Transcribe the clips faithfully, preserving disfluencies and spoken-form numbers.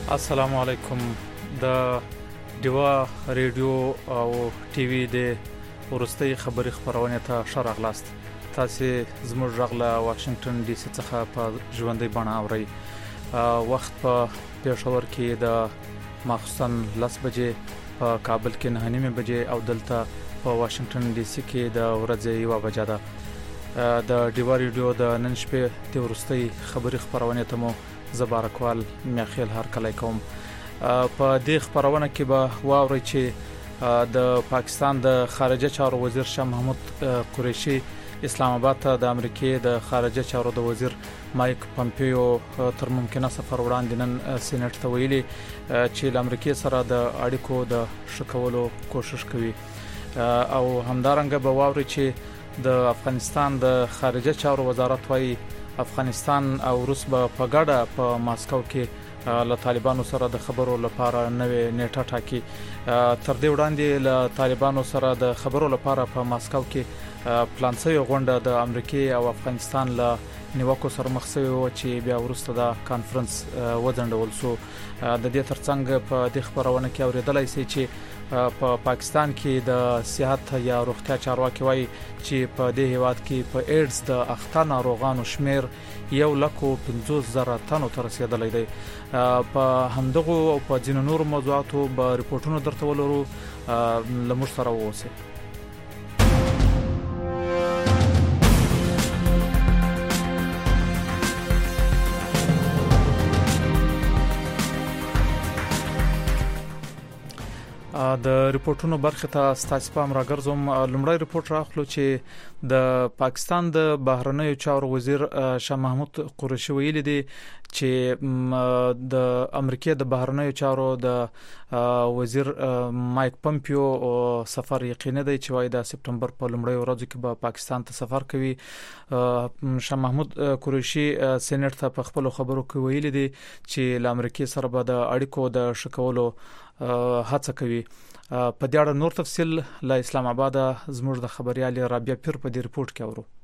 السلام علیکم. د دیوا ریډیو او ټي وي د ورستي خبري خبرونه ته شرغلاست. تاسو زموږ رغله واشنگټن ډي سي څخه په ژوندۍ بڼه اوري. وخت په پېښور کې د مخصن لس بجې، په کابل کې نه نیمه بجې او دلته په واشنگټن ډي سي کې د ورځې یو بجې ده. د دیوا ریډیو د نن شپې د ورستي خبري خبرونه ته مو زبارکوال میخیل هر کله کوم. په دې خبرونه کې به واوري چې د پاکستان د خارجه چارو وزیر شاه محمود قریشي اسلام آباد ته د امریکای د خارجه چارو د وزیر مایک پامپیو تر ممکنه سفر وړاندې نن سېنات ته ویلي چې د امریکای سره د اړیکو د شکولو کوشش کوي. او همدارنګه به واوري چې د افغانستان د خارجه چارو وزارت وايي افغانستان او روس به په ګډه په ماسکو کې له طالبانو سره د خبرو لپاره نوې نیټه ټاکي. تر دې وړاندې له طالبانو سره د خبرو لپاره په ماسکو کې پلان شوی غونډه د امریکای او افغانستان له نیوکو سره مخ شوی و چې بیا وروسته د کانفرنس وځنډول شو. د دې ترڅنګ په د خبرونه کې اوریدلای شي چې په پا پاکستان کې د صحت یا روغتیا چارواکي وایي چې په دې هیواد کې په ایډز د اخته ناروغانو شمیر یو لکو پنځوس زره تنو ته رسیدلی دی. په همدغه او په ځینو نورو موضوعاتو به ریپورتونه درته ولرو. لمر سره اوسئ. د ریپورتونو برخه ته ستاسو پام راګرځوم. لومړی ریپورت راخلو چې د پاکستان د بهرنیو چارو وزیر شاه محمود قریشي ویلي دی چې د امریکای د بهرنیو چارو د وزیر مایک پامپیو سفر یقیني دی چې وايي د سپتمبر په لومړۍ ورځ کې به پاکستان ته سفر کوي. شاه محمود قریشي سېنات ته په خپل خبرو کې ویلي دی چې ل امریکای سره به د اړیکو د شکولو هڅه کوي. په دې اړه نور تفصيل له اسلام آباد زموږ د خبريال رابعه پیر په دې ریپورت کې اورو.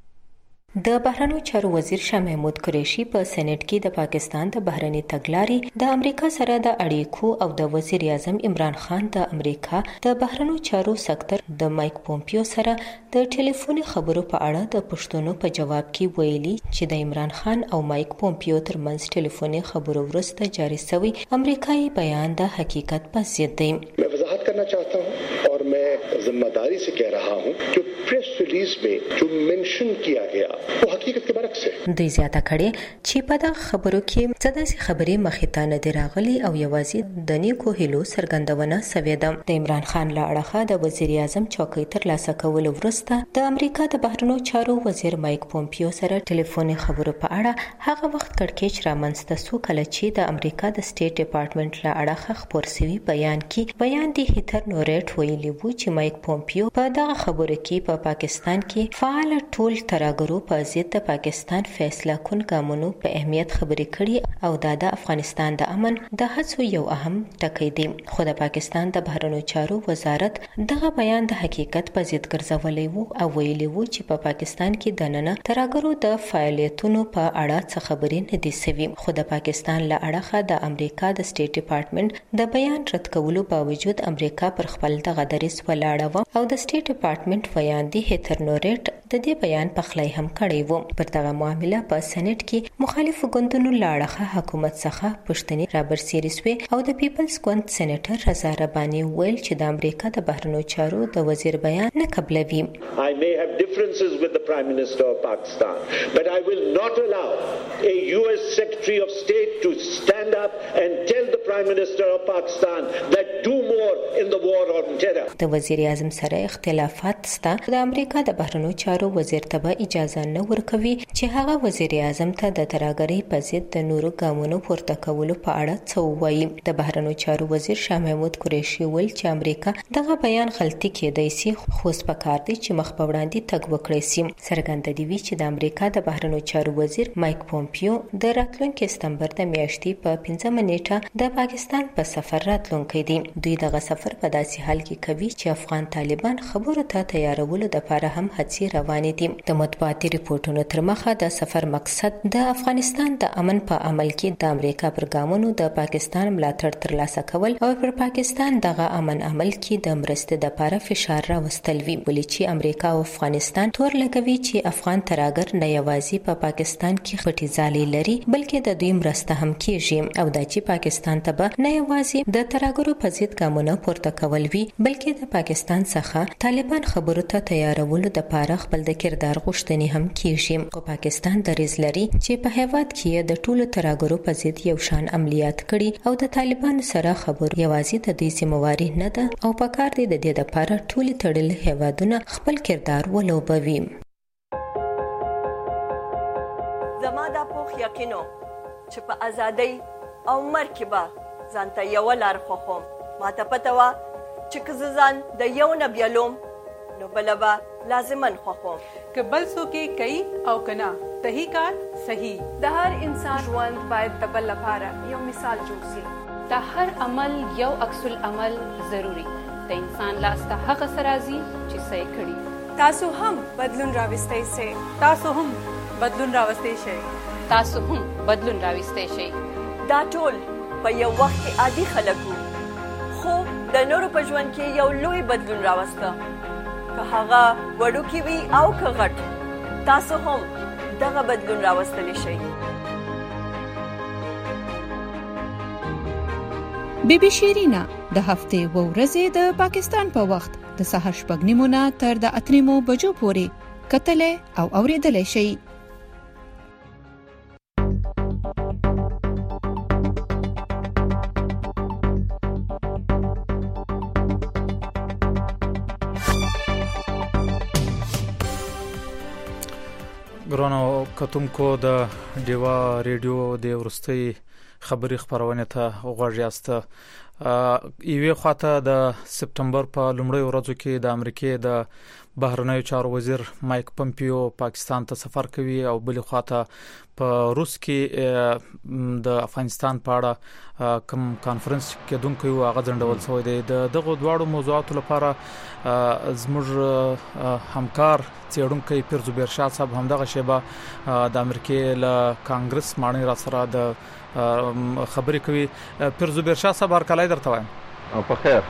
د بهرنیو چارو وزیر شاه محمود قریشي په سېنات کې د پاکستان د بهرنی تګلارې د امریکا سره د اړیکو او د وزیر اعظم عمران خان د امریکا د بهرنیو چارو سکتر د مایک پامپیو سره د ټلیفوني خبرو په اړه د پښتنو په جواب کې ویلي چې د عمران خان او مایک پامپیو ترمنځ ټلیفوني خبرو وروسته جاری شوی امریکایي بیان د حقیقت په ضد دی. मैं वजाहत करना चाहता हूं और मैं जिम्मेदारी से कह रहा हूं कि प्रेस रिलीज में जो मेंशन किया गया वो हकीकत के बरक्स है. دوی زیاته کړي چې په دغه خبرو کې څه داسې خبرې مخې ته نه دي راغلي او یوازې د نیکو هیلو څرګندونه شوې ده. د عمران خان له اړخه د وزیر اعظم چوکۍ ترلاسه کولو وروسته د امریکا د بهرنیو چارو وزیر مایک پامپیو سره ټلیفوني خبرو په اړه هغه وخت کړکېچ رامنځته شو کله چې د امریکا د سټیټ ډپارټمنټ له اړخه خپور شوی بیان کې بیان دی هیتر نوریټ ویلي وو چې مایک پامپیو په دغه خبرو کې په پاکستان کې فعال ټول ترګرو په ضد د پاکستان فیصله کون قانونو په اهمیت خبرې کړي او دا د افغانستان د امن د هڅو یو اهم ټکی دی. خو د پاکستان د بهرنیو چارو وزارت دغه بیان د حقیقت په ضد ګرځولې وو او ویلي وو چې په پاکستان کې د نن ترګرو د فعالیتونو په اړه څه خبرې نه دي شوي. خو د پاکستان له اړخه د امریکا د سټیټ ډپارټمنټ د بیان رد کولو باوجود امریکا پر خپل دغه دریځ ولاړه و او د سټیټ ډپارټمنټ ویان دی هیتر نوریټ د دې بیان په خلای هم کړی وو. پر دغه معاملې په سېنات کې مخالف ګوندونو لاړه حکومت څخه پښتني رابرسيري سوي او د پیپلز ګوند سېنیټر رضا رباني ویل چې د امریکا د بهرنیو چارو د وزیر بیان نه قبلوي. I may have differences with the Prime Minister of Pakistan, but I will not allow a U S Secretary of State to stand up and tell the Prime Minister of Pakistan that do more in the war on terror. د وزیر اعظم سره اختلافات ستا د امریکا د بهرنیو چارو وزیر ته اجازه نه ورکوي چې هغه وزیر اعظم ته د ترګری په ضد د نورو ګامونو پورته کولو په اړه څه وایي. د بهرنیو چارو وزیر شاه محمود قریشي ویل چې امریکا دغه بیان غلطي کېدای شي خو سپکار دي چې مخ په وړاندې تګ وکړي سي. څرګنده دی چې د امریکا د بهرنیو چارو وزیر مایک پامپیو د راتلونکي سپتمبر د میاشتې په پنځمه نیټه د پاکستان په سفر راتلونکي دي. دوی دغه سفر په داسې حال کې کوي چې افغان طالبان خبرو ته تیارولو لپاره هم هڅې روانې دي. د مطبوعاتي ریپورتونو تر مخه د سفر مقصد د افغانستان د امن په عمل کې د امریکا پر ګامونو د پاکستان ملاتړ ترلاسه کول او پر پاکستان دغه امن عمل کې د مرستې لپاره فشار راوستل وی. ولې چې امریکا او افغانستان تور لګوي چې افغان ترهګر نه یوازې په پا پاکستان کې خټي ځالې لري بلکې د دوی مرسته هم کیږي او دا چې پاکستان ته به نه یوازې د ترهګرو په ضد ګامونه پورته کول وی بلکې د پاکستان څخه طالبان خبرو ته تیارولو لپاره خپل د کردار غوښتنې هم کیږي. او پاکستان دریځ لري چې په هیواد کې د ټولو ترهګرو په ضد یو شان عملیات کړي او د طالبانو سره خبرو یوازې د دوی ذمہواری نه ده او په کار دی د دې لپاره ټول تړل هیوادونه خپل کردار ولوبوي. زما دا پوخ یقینو چې په ازادۍ او مرګ کې به ځانته یو لار خوښوم. ما ته پته وه چې که زه ځان د یو نه بیلوم نو بله به لازمن خوښوم. که بل څوک یې کوي او که نه صحیح کار صحیح. د هر انسان ژوند باید د بل لپاره یو مثال جوړ شي. د هر عمل یو عکس العمل ضروری. د انسان لاس ته هغه څه راځي چې څه یې کړي. تاسو هم بدلون راوستی شئ. تاسو هم بدلون راوستی شئ. تاسو هم بدلون راوستی شئ. دا ټول په یو وخت کې عادي خلک وو خو د نورو په ژوند کې یو لوی بدلون راوسته. که هغه وړوکی وي او که غټ تاسو هم دغه بدلون راوستلی شئ. بی بی شیرینا د هفتې و ورځې د پاکستان په وخت د سهار شپږ نیمو نه تر د اته نیمو بجو پورې کتلې او اورېدلې شئ. ګرانو کتونکو د ډیوا ریډیو د ورستۍ خبري خبرونه ته غوږ یاست. ایوه خواته د سپتمبر په لومړۍ ورځو کې د امریکای د بهرنیو چارو وزیر مایک پمپیو پاکستان ته سفر کوي او بل خواته په روس کې د افغانستان په اړه کوم کانفرنس کې دونکو هغه ځندول شوی دی. د دغه دواړو موضوعاتو لپاره زموږ همکار څېړونکی پیرزوبیر شاه صاحب همدغه شیبه د امریکای له کانګرس مانی را سره د خبرې کوي. پیرزوبیر شاه صاحب هرکلی درته وایم. په خیر.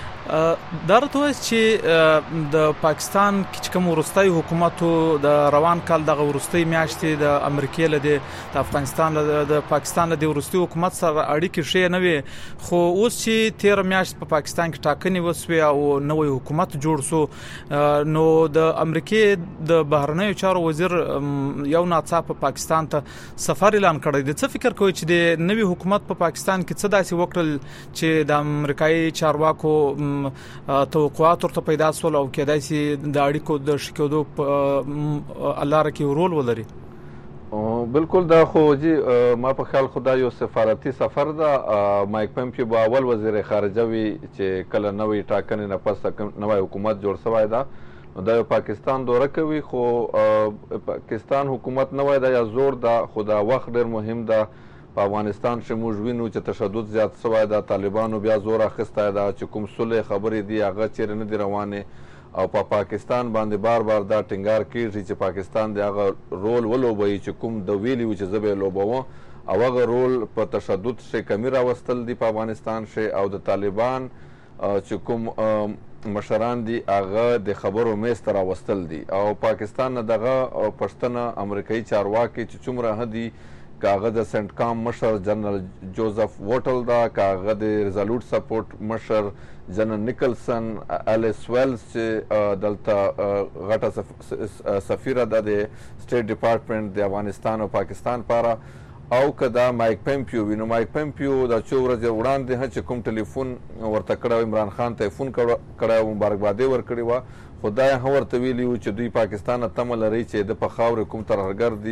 دا راته چې د پاکستان کې کوم ورستۍ حکومتو د روان کال د ورستۍ میاشتې د امریکای له د افغانستان له د پاکستان له د ورستۍ حکومت سره اړیکې شې نه وي خو اوس چې تیر میاشت په پاکستان کې ټاکنې وسوي او نوې حکومت جوړ سو نو د امریکای د بهرنیو چارو وزیر یو ناڅاپه په پاکستان ته سفر اعلان کړی دی. څه فکر کوي چې د نوې حکومت په پاکستان کې څه داسې وکړل چې د امریکایي چارواکو توقعات ورته پیدا سول او کېدای شي د اړیکو د شکېدو په لاره کې رول ولري؟ بالکل دا خو جی ما په خیال خدا یو سفارتي سفر ده. مایک پمپیو به اول وزیر خارجه وي چې کله نوې ټاکنې نه پس نوې حکومت جوړ شوی ده نو دا پاکستان دوره کوي خو پاکستان حکومت نوې ده یا زور ده خو دا وخت ډېر مهم ده. په افغانستان چې موږ وینو چې تشدد زیات شوی ده طالبانو بیا زور اخیستی ده چې کوم صلح خبرې دي هغه چیرې نه دي روانې او په پا پاکستان باندې بار بار دا ټینګار کیږي چې پاکستان د هغه رول ولوبوي چې کوم د ویلي و چې زه به یې لوبوم او هغه رول په تشدد شي کمی راوستل دي په افغانستان شي او د طالبان چې کوم مشران دي هغه د خبرو میز ته راوستل دي او پاکستان نه دغه پښتنه امریکایي چارواکي چې څومره هدي کاغه د سنت کام مشر جنرال جوزف ووټل دا کاغه د ریزولوټ سپورټ مشر جنرال نیکلسن الیس ویلز چې دلته غټه سفیره ده د سټیټ ډپارټمنټ د افغانستان او پاکستان لپاره او که دا مایک پمپیو وي نو مایک پمپیو دا څو ورځې وړاندې چې کوم ټلیفون ورته کړی عمران خان ته فون کړی او مبارکبادي ورکړې وه خو دا یې هم ورته ویلي و چې دوی پاکستان نه تمه لري چې د په خاورې کوم ترهګر دي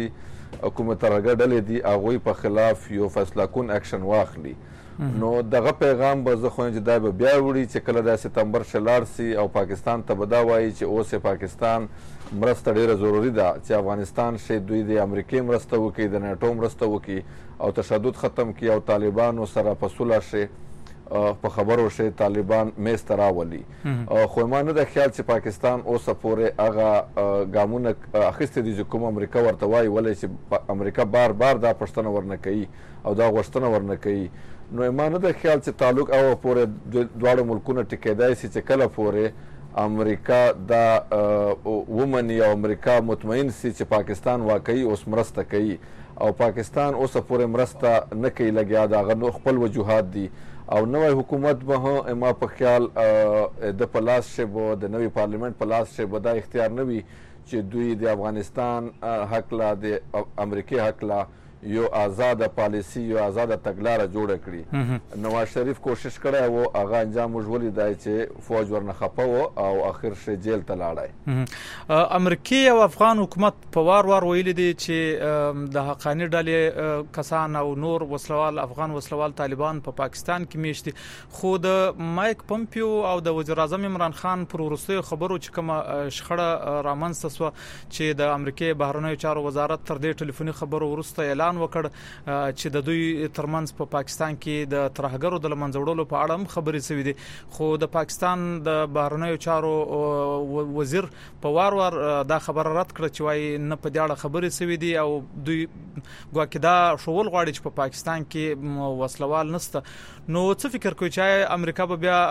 کومه ترهګر ډلې دي هغوی په خلاف یو فیصله کن اکشن واخلي. نو دغه پیغام به زه خو چې دا به بیا وړي چې کله د سپتمبر شه لاړ سي او پاکستان ته به دا وایي چې اوس پاکستان مرسته ډیره ضروري ده چې افغانستان شي دوی د امریکې مرسته وکړي د نیټو مرسته وکړي او تشدد ختم کړي او طالبانو سره په صلح شي په خبرو شي طالبان میز ته راولي. خو ما نه د خیال چې پاکستان اوسه پورې هغه ګامونه اخیستي دي چې کوم امریکا ورته وایي ولې چې امریکا بار بار دا پوښتنه ورنه کوي او دا غوښتنه ورنه کوي. نو ما نه د خیال چې تعلق او پورې دواړو ملکونه ټیکېدای سي چې کله پورې امریکا دا ومني او امریکا مطمئن سي چې پاکستان واقعي اوس مرسته کوي او پاکستان اوسه پورې مرسته نه کوي لګیا د هغه خپل وجوهات دي او نوی حکومت به ما په خیال د په لاس شي به د نوي پارلیمنت په لاس شي به دا اختیار نه وي چې دوی د افغانستان حقله د امریکې حقله یو آزاده پالیسی یو آزاده تګلاره جوړه کړي. نواز شریف کوشش کړی و هغه انجام موږ ولیدای چې فوج ورنه خفه و او اخر شي جیل ته لاړی. امریکې او افغان حکومت په وار وار ویلي دي چې د حقاني ډلې کسان او نور وسلوال افغان وسلوال طالبان په پاکستان کې میشتي خو د مایک پومپیو او د وزیر اعظم عمران خان پر وروستیو خبرو چې کومه شخړه رامنځته سوه چې د امریکې بهرنیو چارو وزارت تر دې ټلیفوني خبرو وروسته اعلان وکړ چې د دوی ترمنځ په پاکستان کې د ترهګرو د لمنځه وړلو په اړه هم خبرې شوې دي خو د پاکستان د بهرنیو چارو وزیر په وار وار دا خبره رد کړه چې وايي نه په دې اړه خبرې شوې دي او دوی ګواکې دا شول غواړي چې په پاکستان کې وسلوال نشته. نو څه فکر کوي چې امریکا به بیا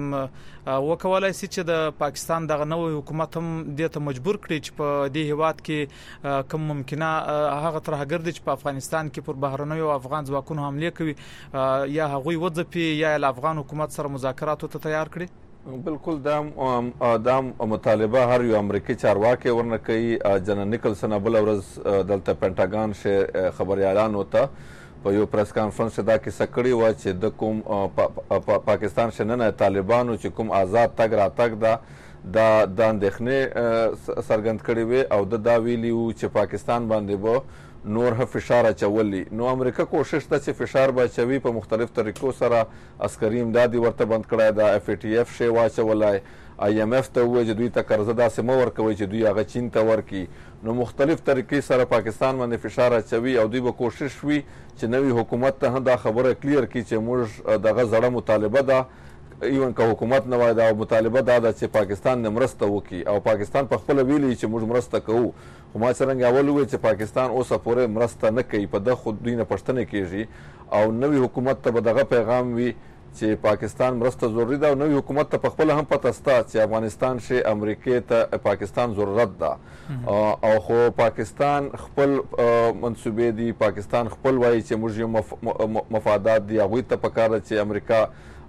وکولای شي چې د پاکستان دغه نوې حکومت هم دې ته مجبور کړي چې په دې هیواد کې کوم ممکنه هغه ترهګر دي چې په افغانستان کې پر بهرنیو افغان ځواکونو حمله کوي یا هغوی وځپي یا د افغان حکومت سره مذاکراتو ته تیار کړي؟ بالکل دا دا مطالبه هر یو امریکایي چارواکي ورنه کوي. جنرال نیکلسن بل ورځ دلته پینټاګان شه خبريالانو ته په یو پریس کانفرنس دا کیسه کړې وه چې د کوم پاکستان شننه طالبانو چې کوم آزاد تګ راتګ ده دا د اندېښنې څرګند کړې وې او د دا ویلي وو چې پاکستان باندې به نور هم فشار اچولي. نو امریکا کوشش ده چې فشار به اچوي په مختلف طریقو سره. عسکري امداد ورته بند کړی ده، اف ای ټي اف شی واچولی، آی ایم اف ته ووایي چې دوی ته قرضه داسې مه ورکوئ چې دوی هغه چین ته ورکړي. نو مختلف طریقې سره پاکستان باندې فشار اچوي او دوی به کوشش وي چې نوي حکومت ته هم دا خبره کلیر کړي چې موږ دغه زړه مطالبه ده ایون که حکومت نه وای دا مطالبه دا ده چې پاکستان نه مرسته وکړي او پاکستان په خپله ویلي چې موږ مرسته کوو. خو ما څرنګه اول وویل چې پاکستان اوسه پورې مرسته نه کوي، په ده خو دوی نه پوښتنې کېږي او نوي حکومت ته به دغه پیغام وي چې پاکستان مرسته ضروري ده او نوي حکومت ته په خپله هم پته شته چې افغانستان شي امریکې ته پاکستان ضرورت ده او خو پاکستان خپل منصوبې دي، پاکستان خپل وایي چې موږ یو مفادات دي هغوی ته پکار ده چې امریکا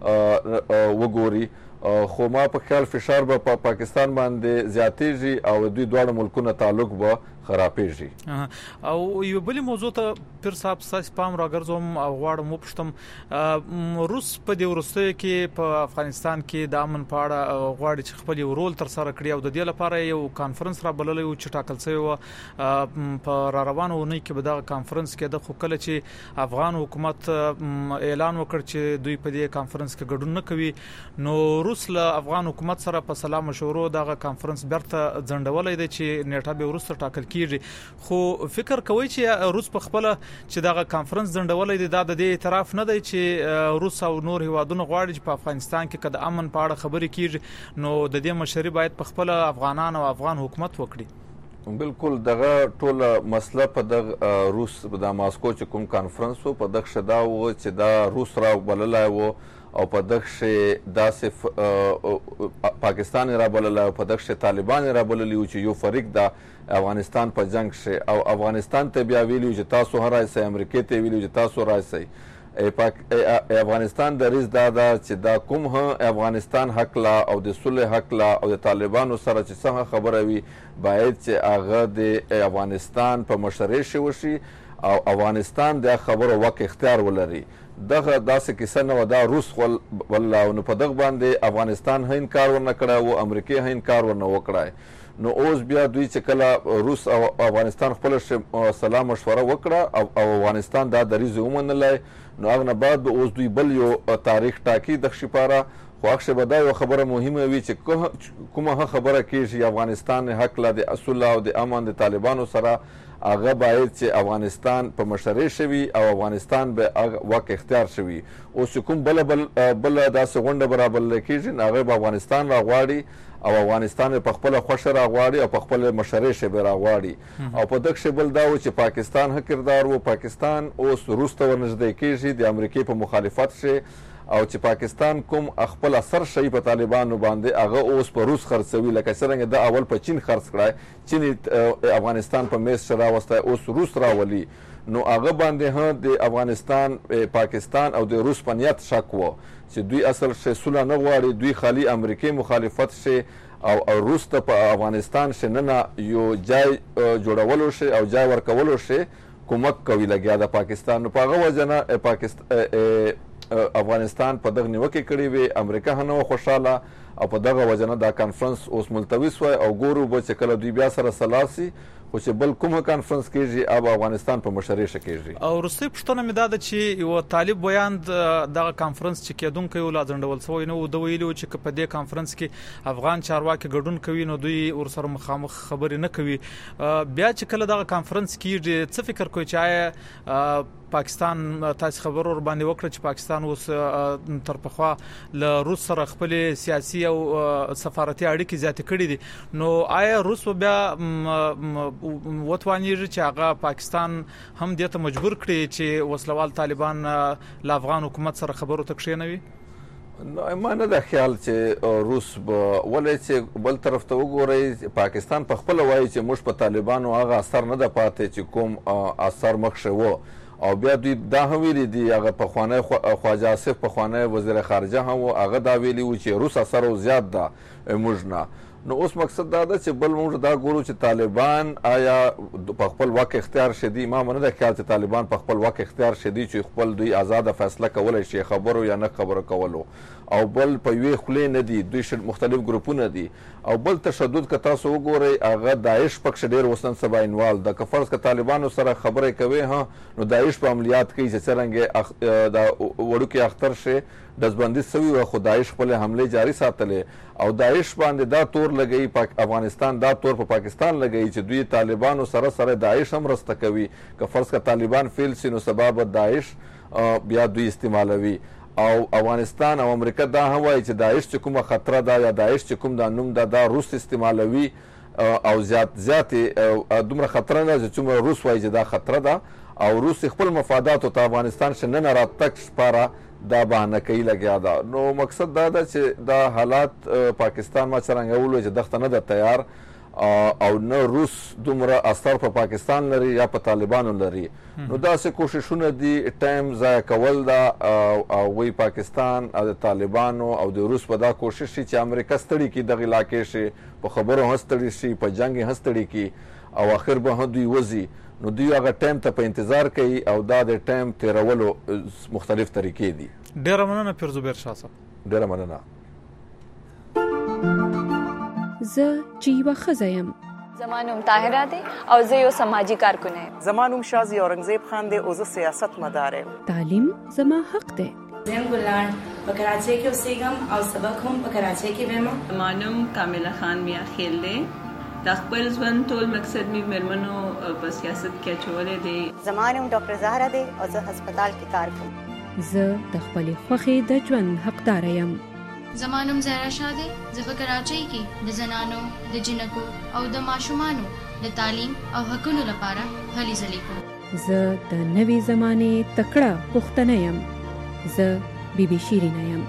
وګوري. خو ما په خیال فشار به په پاکستان باندې زیاتېږي او دوی دواړه ملکونه تعلق به خرابېږي. او یو بلې موضوع ته پیر صاحب ستاسې پام راګرځوم او غواړم وپوښتم روس په دې وروستیو کې په افغانستان کې د امن په اړه غواړي چې خپل یو رول ترسره کړي او د دې لپاره یو کانفرنس رابللی و چې ټاکل شوی و په را روانه اونۍ کې به دغه کانفرنس کېده. خو کله چې افغان حکومت اعلان وکړ چې دوی په دې کانفرنس کې ګډون نه کوي نو روس له افغان حکومت سره په سلا مشورو دغه کانفرنس بیرته ځنډولی دی چې نیټه به وروسته ټاکل کیږي. خو فکر کوي چې روس په خپل چې دغه کانفرنس ځنډولای دی دا د دې اعتراف نه دی چې روس او نور هیوادونه غواړي چې په افغانستان کې کده امن په اړه خبرې کیږي نو د دې مشري باید په خپل افغانان او افغان حکومت وکړي. بالکل دغه ټوله مسله په دغه روس د ماسکو چې کوم کانفرنس و په دغه شدا و چې دا روس را بللای و او په دغه داسې پاکستان را بللای او په دغه طالبان را بللی و چې یو فریق د افغانستان په جنگ شي او افغانستان ته بیا ویلي چې تاسو هم راشئ، امریکې ته ویلي چې تاسو راشئ. افغانستان دریځ دا ده چې دا کوم هم افغانستان حق لا او د صلح حق لا او د طالبانو سره چې څنګه خبره وي باید چې هغه د افغانستان په مشرۍ شي وشي او افغانستان د خبرو وک اختیار ولري. دغه داسې کیسه نه وه، دا روس والله نو په دغه باندې افغانستان هم انکار ورنه کړی و، امریکې هم انکار ورنه وکړی. نو اوس بیا دوی چې کله روس او افغانستان خپل سلام مشوره وکړه او افغانستان دا دریځ ومنلی نو هغه نه بعد به اوس دوی بل یو تاریخ ټاکي د شپاره خو هغه به دا یو خبره مهمه وي چې کومه خبره کېږي افغانستان حق لا د اصول او د امن د طالبانو سره هغه باید چې افغانستان په مشرۍ شوي او افغانستان به واک اختیار شوي اوس کوم بل بل بل داسې غونډه برابر کېږي هغه به افغانستان راغواړي او افغانستان په خپل خوښه راغواړي او په خپل مشرۍ شبه راغواړي او په دغه شبل دا و چې پاکستان ها کردار و پاکستان اوس روس ته ورنږدې کېږي د امریکای په مخالفت شي او چې پاکستان کوم خپل اثر شي په طالبانو باندې هغه اوس په روس خرڅوي لکه څنګه د اول په چین خرڅ کړای چین افغانستان په میز شرا وسته اوس روس راولي نو هغه باندې ها د افغانستان پاکستان او د روس په نیت شک وو چې دوی اصل شي سوله نه غواړي دوی خالی امریکای مخالفت شي او روس ته په افغانستان شننه یو جای جوړولو شي او جای ورکولو شي کومک کوي لګیا د پاکستان په هغه وجنه پاکستان افغانستان په دغه نیوکه کړې وي امریکا هم نو خوشاله او په دغه وجنه دا کانفرنس اوس ملتوي شوی او ګورو به چې کله دوی بیا سره سلاسي خو چې بل کومه کانفرنس کېږي او افغانستان په مشرۍ شکېږي او روسي پښتنه مې دا ده چې یو طالب بیان دغه کانفرنس چې کېدونکو یو لاځندول شوی نو د ویلو چې په دې کانفرنس کې افغان چارواکي ګډون کوي نو دوی ورسره مخامخ خبرې نه کوي بیا چې کله دغه کانفرنس کېږي څه فکر کوي چې پاکستان تاسو خبر ور باندې وکړه چې پاکستان اوس تر پخوا له روس سره خپل سیاسي او سفارتي اړیکې زیاتې کړې دي نو آیا روس بیا وتوانیږي چې هغه پاکستان هم دې ته مجبور کړي چې وسلوال طالبان له افغان حکومت سره خبرو ته کښینوي نو ما نه د خیال چې روس به ولې چې بل طرف ته وګورئ پاکستان په خپل وایي چې موږ په طالبانو هغه اثر نه د پاتې چې کوم اثر مخ شوه او بیا دوی دا هم ویلي دي هغه پخوانی خواجه آصف پخوانی وزیر خارجه هم و هغه دا ویلي و چې روس اثر زیات ده موږ نه نو اوس مقصد دا ده چې بل موږ دا ګورو چې طالبان آیا په خپل واک اختیار شدي ما نه د خیال چې طالبان په خپل واک اختیار شدي چې خپل دوی آزاد فیصله کولای شي خبرو یا نه خبرو کولو او بل په یوې خولې نه دي دوی مختلف ګروپونه دي او بل تشدد که تاسو وګورئ هغه داعش پکښ ډېر وسن سبا انوال د کفرس که طالبانو سره خبرې کوي ها نو داعش په عملیات کوي چې څنګه د وړوکي اختر شي دزبندي سوي و خو داعش خپل حمله جاری ساتلې او داعش باندې دا تور لګئی پاک افغانستان دا تور په پا پاکستان لګئی چې دوی طالبانو سره سره داعش هم رسته کوي که فرض که طالبان فیل سي نو سبب داعش بیا دوی استعمالوي او افغانستان او امریکا دا هم وایي چې داعش چې کومه خطر ده یا داعش چې کوم دا نوم ده دا روس استعمالوي او زیات زیات دومره خطر نه چې څومره روس وایي چې دا خطر ده او روس خپل مفادات او افغانستان شنن راتک شپاره دا بهانه کوي لګیا ده نو مقصد دا ده چې دا حالات پاکستان ما څرنګه ولوي چې دغه نه ده تیار او نه روس دومره اثر په پاکستان لري یا په طالبانو لري نو داسې کوششونه دي ټایم ضایع کول دا او وی پاکستان او د طالبانو او د روس په دا کوشش چې امریکا ستړي کی دغه علاقې شي په خبرو هستړي شي په جنگ هستړي کی او اخر به دوی وزي نو دوی هغه ټایم ته په انتظار کوي او دا د ټایم تیرولو مختلف طریقې دي ډیره مننه پیرزوبیر شاه صاحب ډیره مننه زه جیوا خزایم زمانوم طاهره دی او زه یو سماجی کارکون یم زمانوم شازی اورنګزیب خان دی او زه سیاست مدار یم تعلیم زما حق دی زم ګلان په کراچۍ کې اوسېږم او سبق هم په کراچۍ کې وایم زمانوم کامله خان میا خیل دی د خپل ژوند ټول مقصد می مرمنو په سیاست کې چولې دی زمانوم ډاکټر زهرا دی او زه هسپتال کې کار کوم زه د خپل خوخي د ژوند حقدار یم زمانوم زهرا شاه دی زه په کراچۍ کې د زنانو د جنکو او د ماشومانو د تعلیم او حقوقو لپاره هلې ځلې کوم زه د نوې زمانه تکړه پښتنه یم زه بیبي شیرینه یم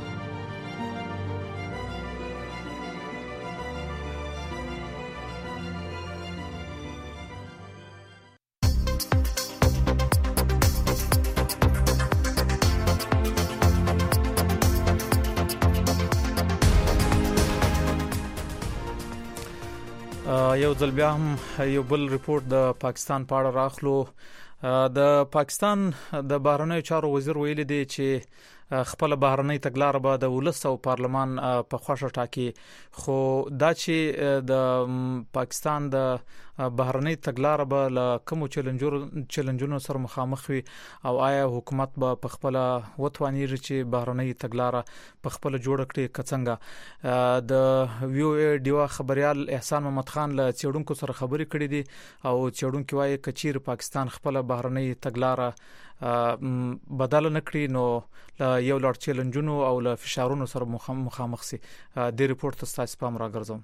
یو ځل بیا هم یو بل ریپورت د پاکستان په اړه راخلو د پاکستان د بهرنیو چارو وزیر ویلي دی چې خپل بهرنۍ تګلارې به د ولس او پارلمان په خوښه ټاکي، خو دا چې د پاکستان د بهرنۍ تګلارې به له کومو چیلنجونو سره مخامخ وي او آیا حکومت به په خپل وتوانیږي چې بهرنۍ تګلارې په خپل جوړ کړي کڅنګه. د ویو ای ډیوا خبريال احسان محمد خان له چېړونکو سره خبرې کړې دي او چېړونکو وايي کچیر پاکستان خپل بهرنۍ تګلارې بدل نه کړی نو یو لړ چیلنجونو او له فشارونو سره مخامخ سي. د ریپورت تاسو پام راګرځم.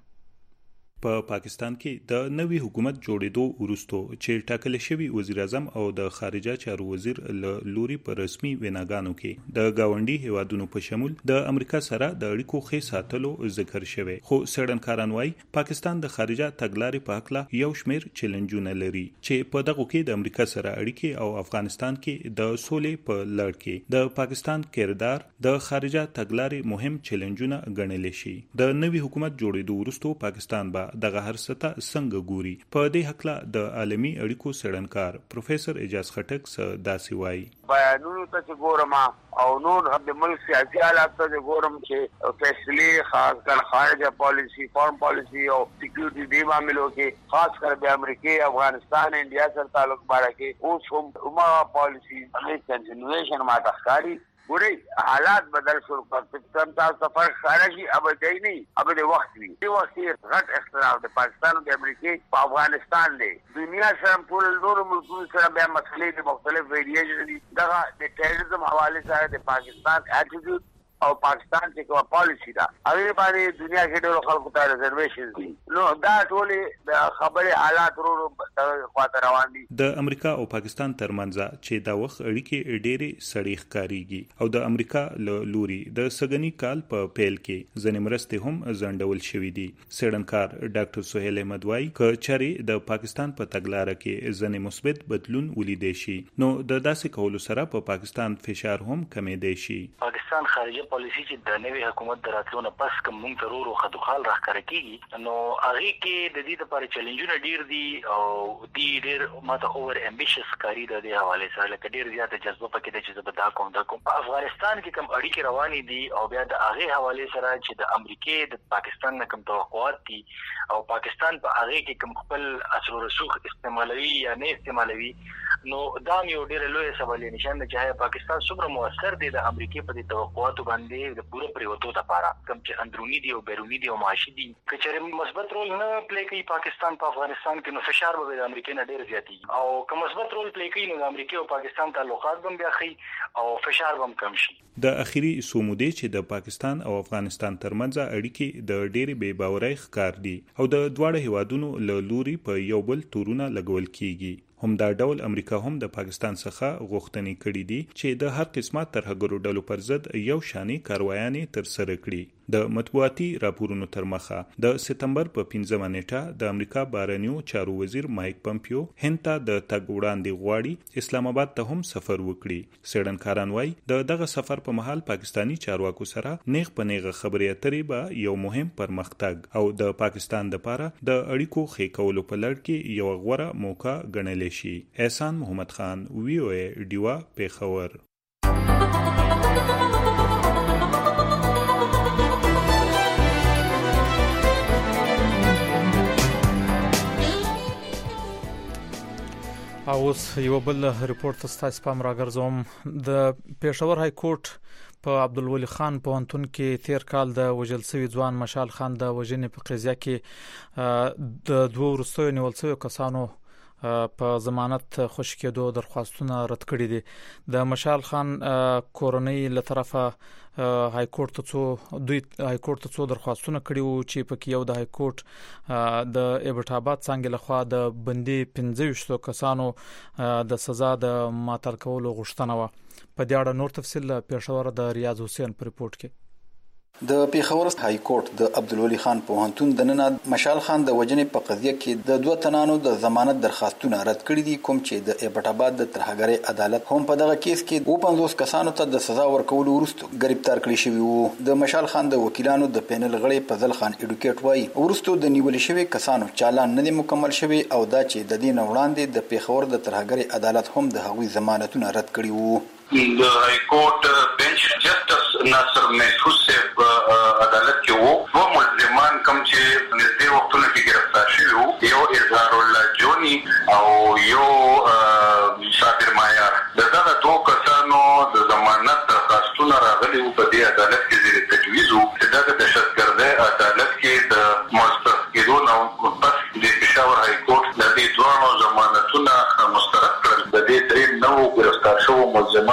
په پاکستان کې د نوي حکومت جوړېدو وروسته چې ټاکل شوی وزیر اعظم او د خارجه چارو وزیر لوري په رسمي ویناګانو کې د گاونډي هیوادونو په شمول د امریکا سره د اړیکو ښه ساتلو ذکر شوی، خو سړنکاران وايي پاکستان د خارجه تګلارې په حق یو شمېر چیلنجونه لري چې په دغه کې د امریکا سره اړیکې او افغانستان کې د سولې په لړ کې د پاکستان کردار د خارجه تګلارې مهم چیلنجونه ګڼل شي. د نوي حکومت جوړېدو وروسته پاکستان به دغه هرڅه څنګه ګوري؟ په دې حق د عالمي اړیکو سړنکار پروفیسور اجاز خټک څه داسې وایي. بیانونو ته ګورم او نور د ملک سیاسي حالات ته ګورم چې فیصله خاص کر خارجه پالیسی، فارم پالیسی او سکیورټي دی معاملو کې خاص کر به امریکا، افغانستان، انډیا سره تعلق باره کې اوس هم عمره پالیسی د کنټینیویشن ما تخکاری ګوري حالات بدل شو. پاکستان تاسو سفر خارجي ابدي نه ابدي وخت وي دی وخت غټ اختلاف د پاکستان او د امریکا په افغانستان دی. دنیا سره ټول نور ملکونو سره به مسلې مختلف ویریشن دي. دا د ټیرریزم حواله سره د پاکستان اټیټیوډ او پاکستان چې کومه پالیسی ده هغه باندې دنیا کې ډېر خلکو ته ریزرویشن دي. نو دا ټول د خبرې حالات ورو خواته روان دي. د امریکا او پاکستان ترمنځ چې دا وخت اړیکې ډېرې سړې ښکاریږي او د امریکا لوري د سګنی کال په پیل کې ځنې مرستې هم ځنډول شوې دي. سړنکار ډاکټر سهیل احمد وايي ک چاري د پاکستان په تګلارې کې ځنې مثبت بدلون ولیدي شي نو د داسې کولو سره په پاکستان فشار هم کمېدای شي. پاکستان خارجه پالیسی چې د نوي حکومت دراتلو نه پس کوم موږ ته ورو خدوخال راخره کیږي نو هغه کې د دې لپاره چیلنجونه ډیر دي او دي ډیر ماته اوور امبیشس کاری د دې حواله سره لکه ډیر زیاته جذبه پکې د چې زبدا کوم د کوم په افغانستان کې کوم اړیکې روانې دي او بیا د هغه حواله سره چې د امریکا د پاکستان نه کوم توقعات دي او پاکستان په هغه کې کوم خپل اثر رسوخ استعمالوي یا نه استعمالوي نو دا یو ډیر لوی سوال نشان دی چې پاکستان څومره موثر دی د امریکا په دې توقعاتو باندې د پوره پریوتو لپاره کوم چې اندرونی دی او بیرونی دی او معاشي دي چې مثبت رول نه پلی کوي پاکستان په افغانستان کې نو فشار به د امریکا نه ډیر زیاتی او کوم مثبت رول پلی کوي نو د امریکا او پاکستان تعلقات هم بیا خي او فشار هم کم شي. د اخیری سومودي چې د پاکستان او افغانستان ترمنځ اړیکې د ډېری بې باورۍ ښکار دي او د دواړو هیوادونو له لوري په یو بل تورونه لګول کیږي. هم دا ډول امریکا هم د پاکستان څخه غوښتنې کړې دي چې د هر قسمه ترهګرو ډلو پر ضد یو شاني کاروایانې تر سره کړي. د مطبوعاتي راپورونو تر مخه د سپتمبر په پنځمه نیټه د امریکا بهرنیو چارو وزیر مایک پمپیو هند ته د تګ وړاندې غواړي اسلام آباد ته هم سفر وکړي. سړنکاران وايي د دغه سفر په مهال پاکستانی چارواکو سره نیغ په نیغه خبرې اترې به یو مهم پرمختګ او د پاکستان لپاره د اړیکو ښه کولو په لړ کې یو غوره موقع ګڼل شي. احسان محمد خان وی او ای ډیوا پیښور. اوس یو بل ریپورت تاسو پام راګرځوم. د پېښور های کورټ په عبدالولي خان پوهنتون کې تیر کال د وژل شوی ځوان مشال خان د وژنې په قضیه کې د دوه وروستیو نیول شویو کسانو په ضمانت خوشی کېدو درخواستونه رد کړي دي. د مشال خان کورنۍ له طرفه های کورټ ته څو دوی های کورټ ته څو درخواستونه کړي وو چې پکې یو د های کورټ د ایبټ آباد څنګه لخوا د بندي پنځه ویشت کسانو د سزا د معطل کولو غوښتنه و. په دې اړه نور تفصیل پېښور د ریاض حسین په ریپورت کې. د پیښور های کورټ د عبدالولي خان پوهنتون د نن مشال خان د وجنې په قضیه کې د دوه تنانو د ضمانت درخواستونه رد کړي دي، کوم چې د ایبټ آباد د ترهګرۍ عدالت هم په دغه کیس کې او پنځوس کسانو ته د سزا ورکولو وروسته گرفتار کړي شوي وو. د مشال خان د وکیلانو د پینل غړي فضل خان اډوکیټ وایي وروسته د نیول شوي کسانو چالان نه دی مکمل شوی او دا چې د دې نه وړاندې د پیښور د ترهګرۍ عدالت هم د هغوی ضمانتونه رد کړي وو. د های کورټ بنچ جسټس ناصر محفوظ صاحب عدالت کې وو دوه ملزمان کوم چې نږدې وختونو کې گرفتار شوي وو، یو اظهار الله جونی او یو صابر مایار. د دغه دوه کسانو د ضمانت درخواستونه راغلي وو په دې عدالت کې زیر تجویز وو چې دغه دهشتګردۍ عدالت کې د مسترد کېدو نه پس د پېښور های کورټ د دې دواړو ضمانتونه مسترد کړل. د دې درې نوو ګرفتار شوو ملزمانو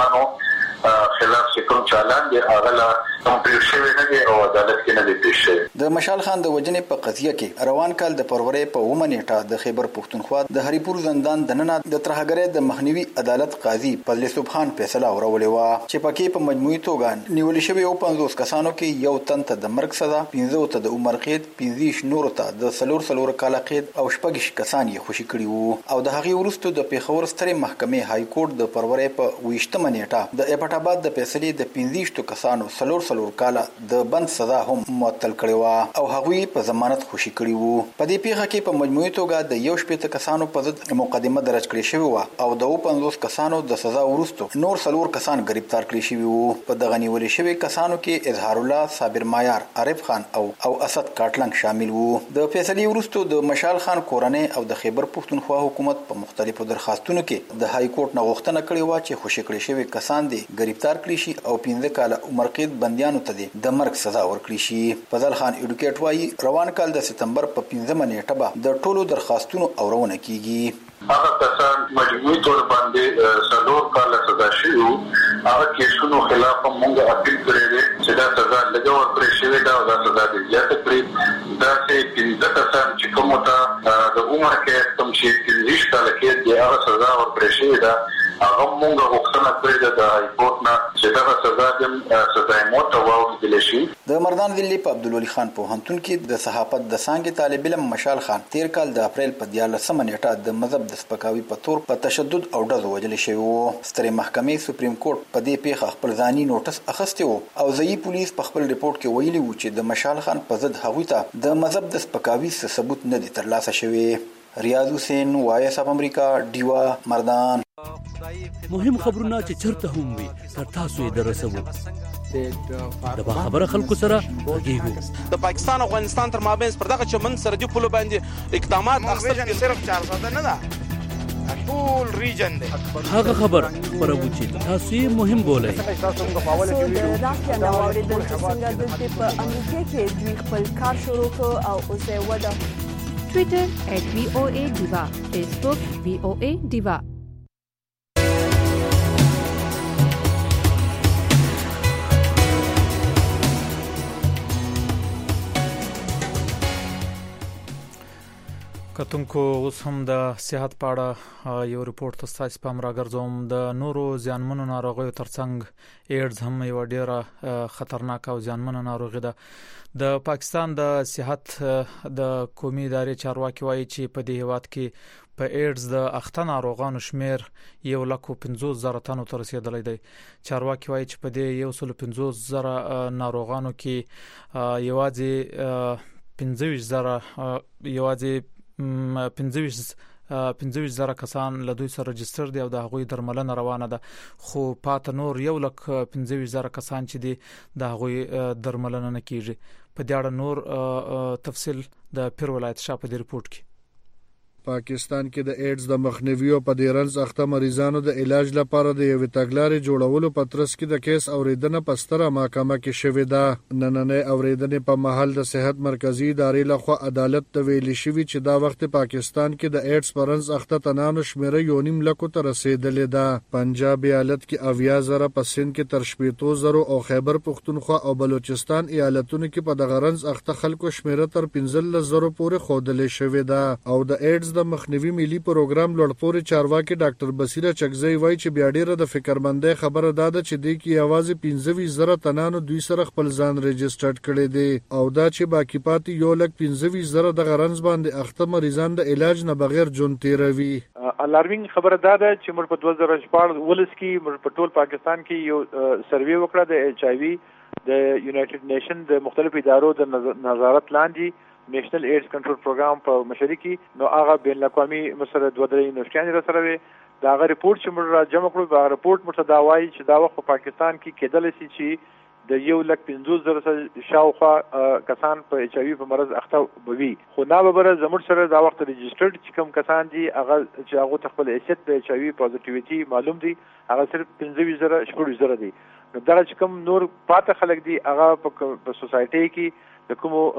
خلاف چې کوم چالان دی هغه لا کمپلیټ شوی نه دی او عدالت کې نه دی پیښ شوی. د مشال خان د وجنې په قضیه کې روان کال د فروری په اوومه نیټه د خیبر پښتونخوا د هریپور زندان دننه د ترهګرۍ د مخنیوي عدالت قاضي فضل صبح خان فیصله ورولې وه چې پکې په مجموعي توګه نیول شوي او پنځوس کسانو کې یو تن ته د مرګ سزا، پنځه ته د عمر قید، پنځه نورو ته د څلور څلور کاله قید او شپږ کسان یې خوشي کړي وو. او د هغې وروسته د پیښور سترې محکمې های کورټ د فروری په اوویشتمه نیټه د ایبټ آباد د فیصلې د پنځه کسانو څلور څلور کاله د بند سزا هم معطل کړې وه او هغوی په ضمانت خوشي کړي وو. په دې پیښه کې په مجموعي توګه د یو شپېته کسانو په ضد مقدمه درج کړې شوې وه او د اوه پنځوس کسانو د سزا وروسته نور څلور کسان گرفتار کړي شوي وو. په دغه نیولې شوي کسانو کې اظهار الله، صابر مایار، عارف خان او او اسد کاټلنګ شامل وو. د فیصلې وروسته د مشال خان کورنۍ او د خیبر پښتونخوا حکومت په مختلفو درخواستونو کې د های کورټ نه غوښتنه کړې وه چې خوشي کړي شوي کسان دي گرفتار کړي شي او پنځه کاله عمر قید بندیانو ته دي د مرګ سزا ورکړي شي. فضل خان اډوکیټ وایي روان کال د سپتمبر په پنځمه نیټه به د ټولو درخواستونو اورونه کیږي. هغه کسان مجموعي تور باندې څلور کاله سزا شوي وو، هغه کیسونو خلاف هم موږ اپیل کړی دی چې دا سزا لږه ورکړې شوې ده او دا سزا دې زیاته کړي. داسې پنځه کسان چې کومو ته د عمر قید کوم چې پنځه کاله قید دی هغه سزا ورکړې شوې ده، هغه موږ غوښتنه کړې ده د های کورټ نه چې دغه سزا دې سزای موت ته واوښتلی شي. د مردان ضلعې په عبدالولي خان پوهنتون کې د صحافت د څانګې طالب علم مشال خان تیر کال د اپریل په دیارلسمه نیټه د مذهب د سپکاوي په تور په تشدد او ډزو وژل شوی وو. سترې محکمې سپریم کورټ په دې پیښه خپل ځاني نوټس اخیستی وو او ځایي پولیس په خپل ریپورت کې ویلي وو چې د مشال خان په ضد هغوی ته د مذهب د سپکاوي څه ثبوت نه دی ترلاسه شوی. ریاض حسین، وایس اف امریکا، ډیوا، مردان. مهم خبرونه چې چرته هم وي تر تاسو یې درسوو. د باخبره خلکو سره غږیږو. د پاکستان او افغانستان تر مابین پر دغه چمن سرحدي پولو باندې اقدامات اخیستل کېږي. صرف چار ساده نه ده، ټول ریجن دی. هغه خبر خبرو چې تاسو یې مهم بولئ. سو د راکیا نو اوریدل چې څنګه د په امریکا کې دوی خپل کار شروع کړ او اوس یې وده. ټویټر ایٹ وی او اے ډیوا، فیسبوک وی او اے ډیوا. کتونکو اوس هم د صحت په اړه یو ریپورت تاسو په امر راګرځوم. د نورو ځانمنو ناروغیو ترڅنګ ایډز هم یو ډیره خطرناک او ځانمنه ناروغي ده. د پاکستان د صحت د قومي ادارې چارواکي وایي چې په دې هیواد کې په ایډز د اخته ناروغانو شمیر یو لک او پنځوس زره تنو ته رسیدلی دی. چارواکي وایي چې په دې یو سل پنځوس زره ناروغانو کې یوازې پنځه ویشت زره یوازې پنځه ویشت زره کسان له دوی سره رجستر دي او د هغوی درملنه روانه ده، خو پاته نور یو لک پنځه ویشت زره کسان چې دي د هغوی درملنه نه کیږي. په دې اړه نور تفصیل د پیر ولایت شاه په دې ریپورت کې. پاکستان کې د ایډز د مخنیوي او په ډیرنز اخته مریضانو د علاج لپاره د یو تګلارې جوړولو په ترڅ کې د کیس اوریدنه په ستره محکمه کې شوې ده. نننې اوریدنې په محل د صحت مرکزی ادارې لخوا عدالت ته ویلي شوی چې دا وخت پاکستان کې د ایډز پرنس اخته تنانو شمیره یو نیم لکو ته رسیدلې ده. پنجاب ایالت کې اویا زره، په سند کې تر شپېتو زرو او خیبر پښتونخوا او بلوچستان ایالتونو کې په دغه رنز اخته خلکو شمیره تر پنځلس زرو پورې ښودلې شوې ده. او د ایډز د مخنیوي ملي پروګرام لوړپورې چارواکي ډاکټر بصیره چکزی وایي چې بیا ډیره د فکرمندۍ خبره ده چې د کی یوازې پنځه ویشت زره تنانو دوی سره خپل ځان ريجسترډ کړي دي او دا چې باقی پاتې یو لک پنځه ویشت زره د غرنز باندې اخته مریضان د علاج نه بغیر جون تیروي. الارمینګ خبره ده چې موږ په دوه زره شپږ ولس کې موږ په ټول پاکستان کې یو سروې وکړه د ایچ آی وی د یونایټډ نیشن د مختلفو ادارو د نظارت لاندې نیشنل ایډز کنټرول پروګرام په مشرۍ کې نو هغه بین الاقوامي مسله دوه درې نوښتګانې سره وي دا هغه ریپورت چې موږ جمع کړو دا ریپورت موږ دا وایي چې دا وخت په پاکستان کې کېدل شي چې د یو لک پنځوس زره شاوخوا کسان په ایچ آی وی په مرض اخته بوي خو نه به زموږ سره دا وخت ريجسترډ چې کوم کسان دي هغه چې هغه خپل حیثیت د ایچ آی وی پوزټیویټي معلوم دي هغه صرف پنځه ویشت زره شپږ زره دي نو دا چې کوم نور پاتې خلک دي هغه په سوسایټي کې د کوم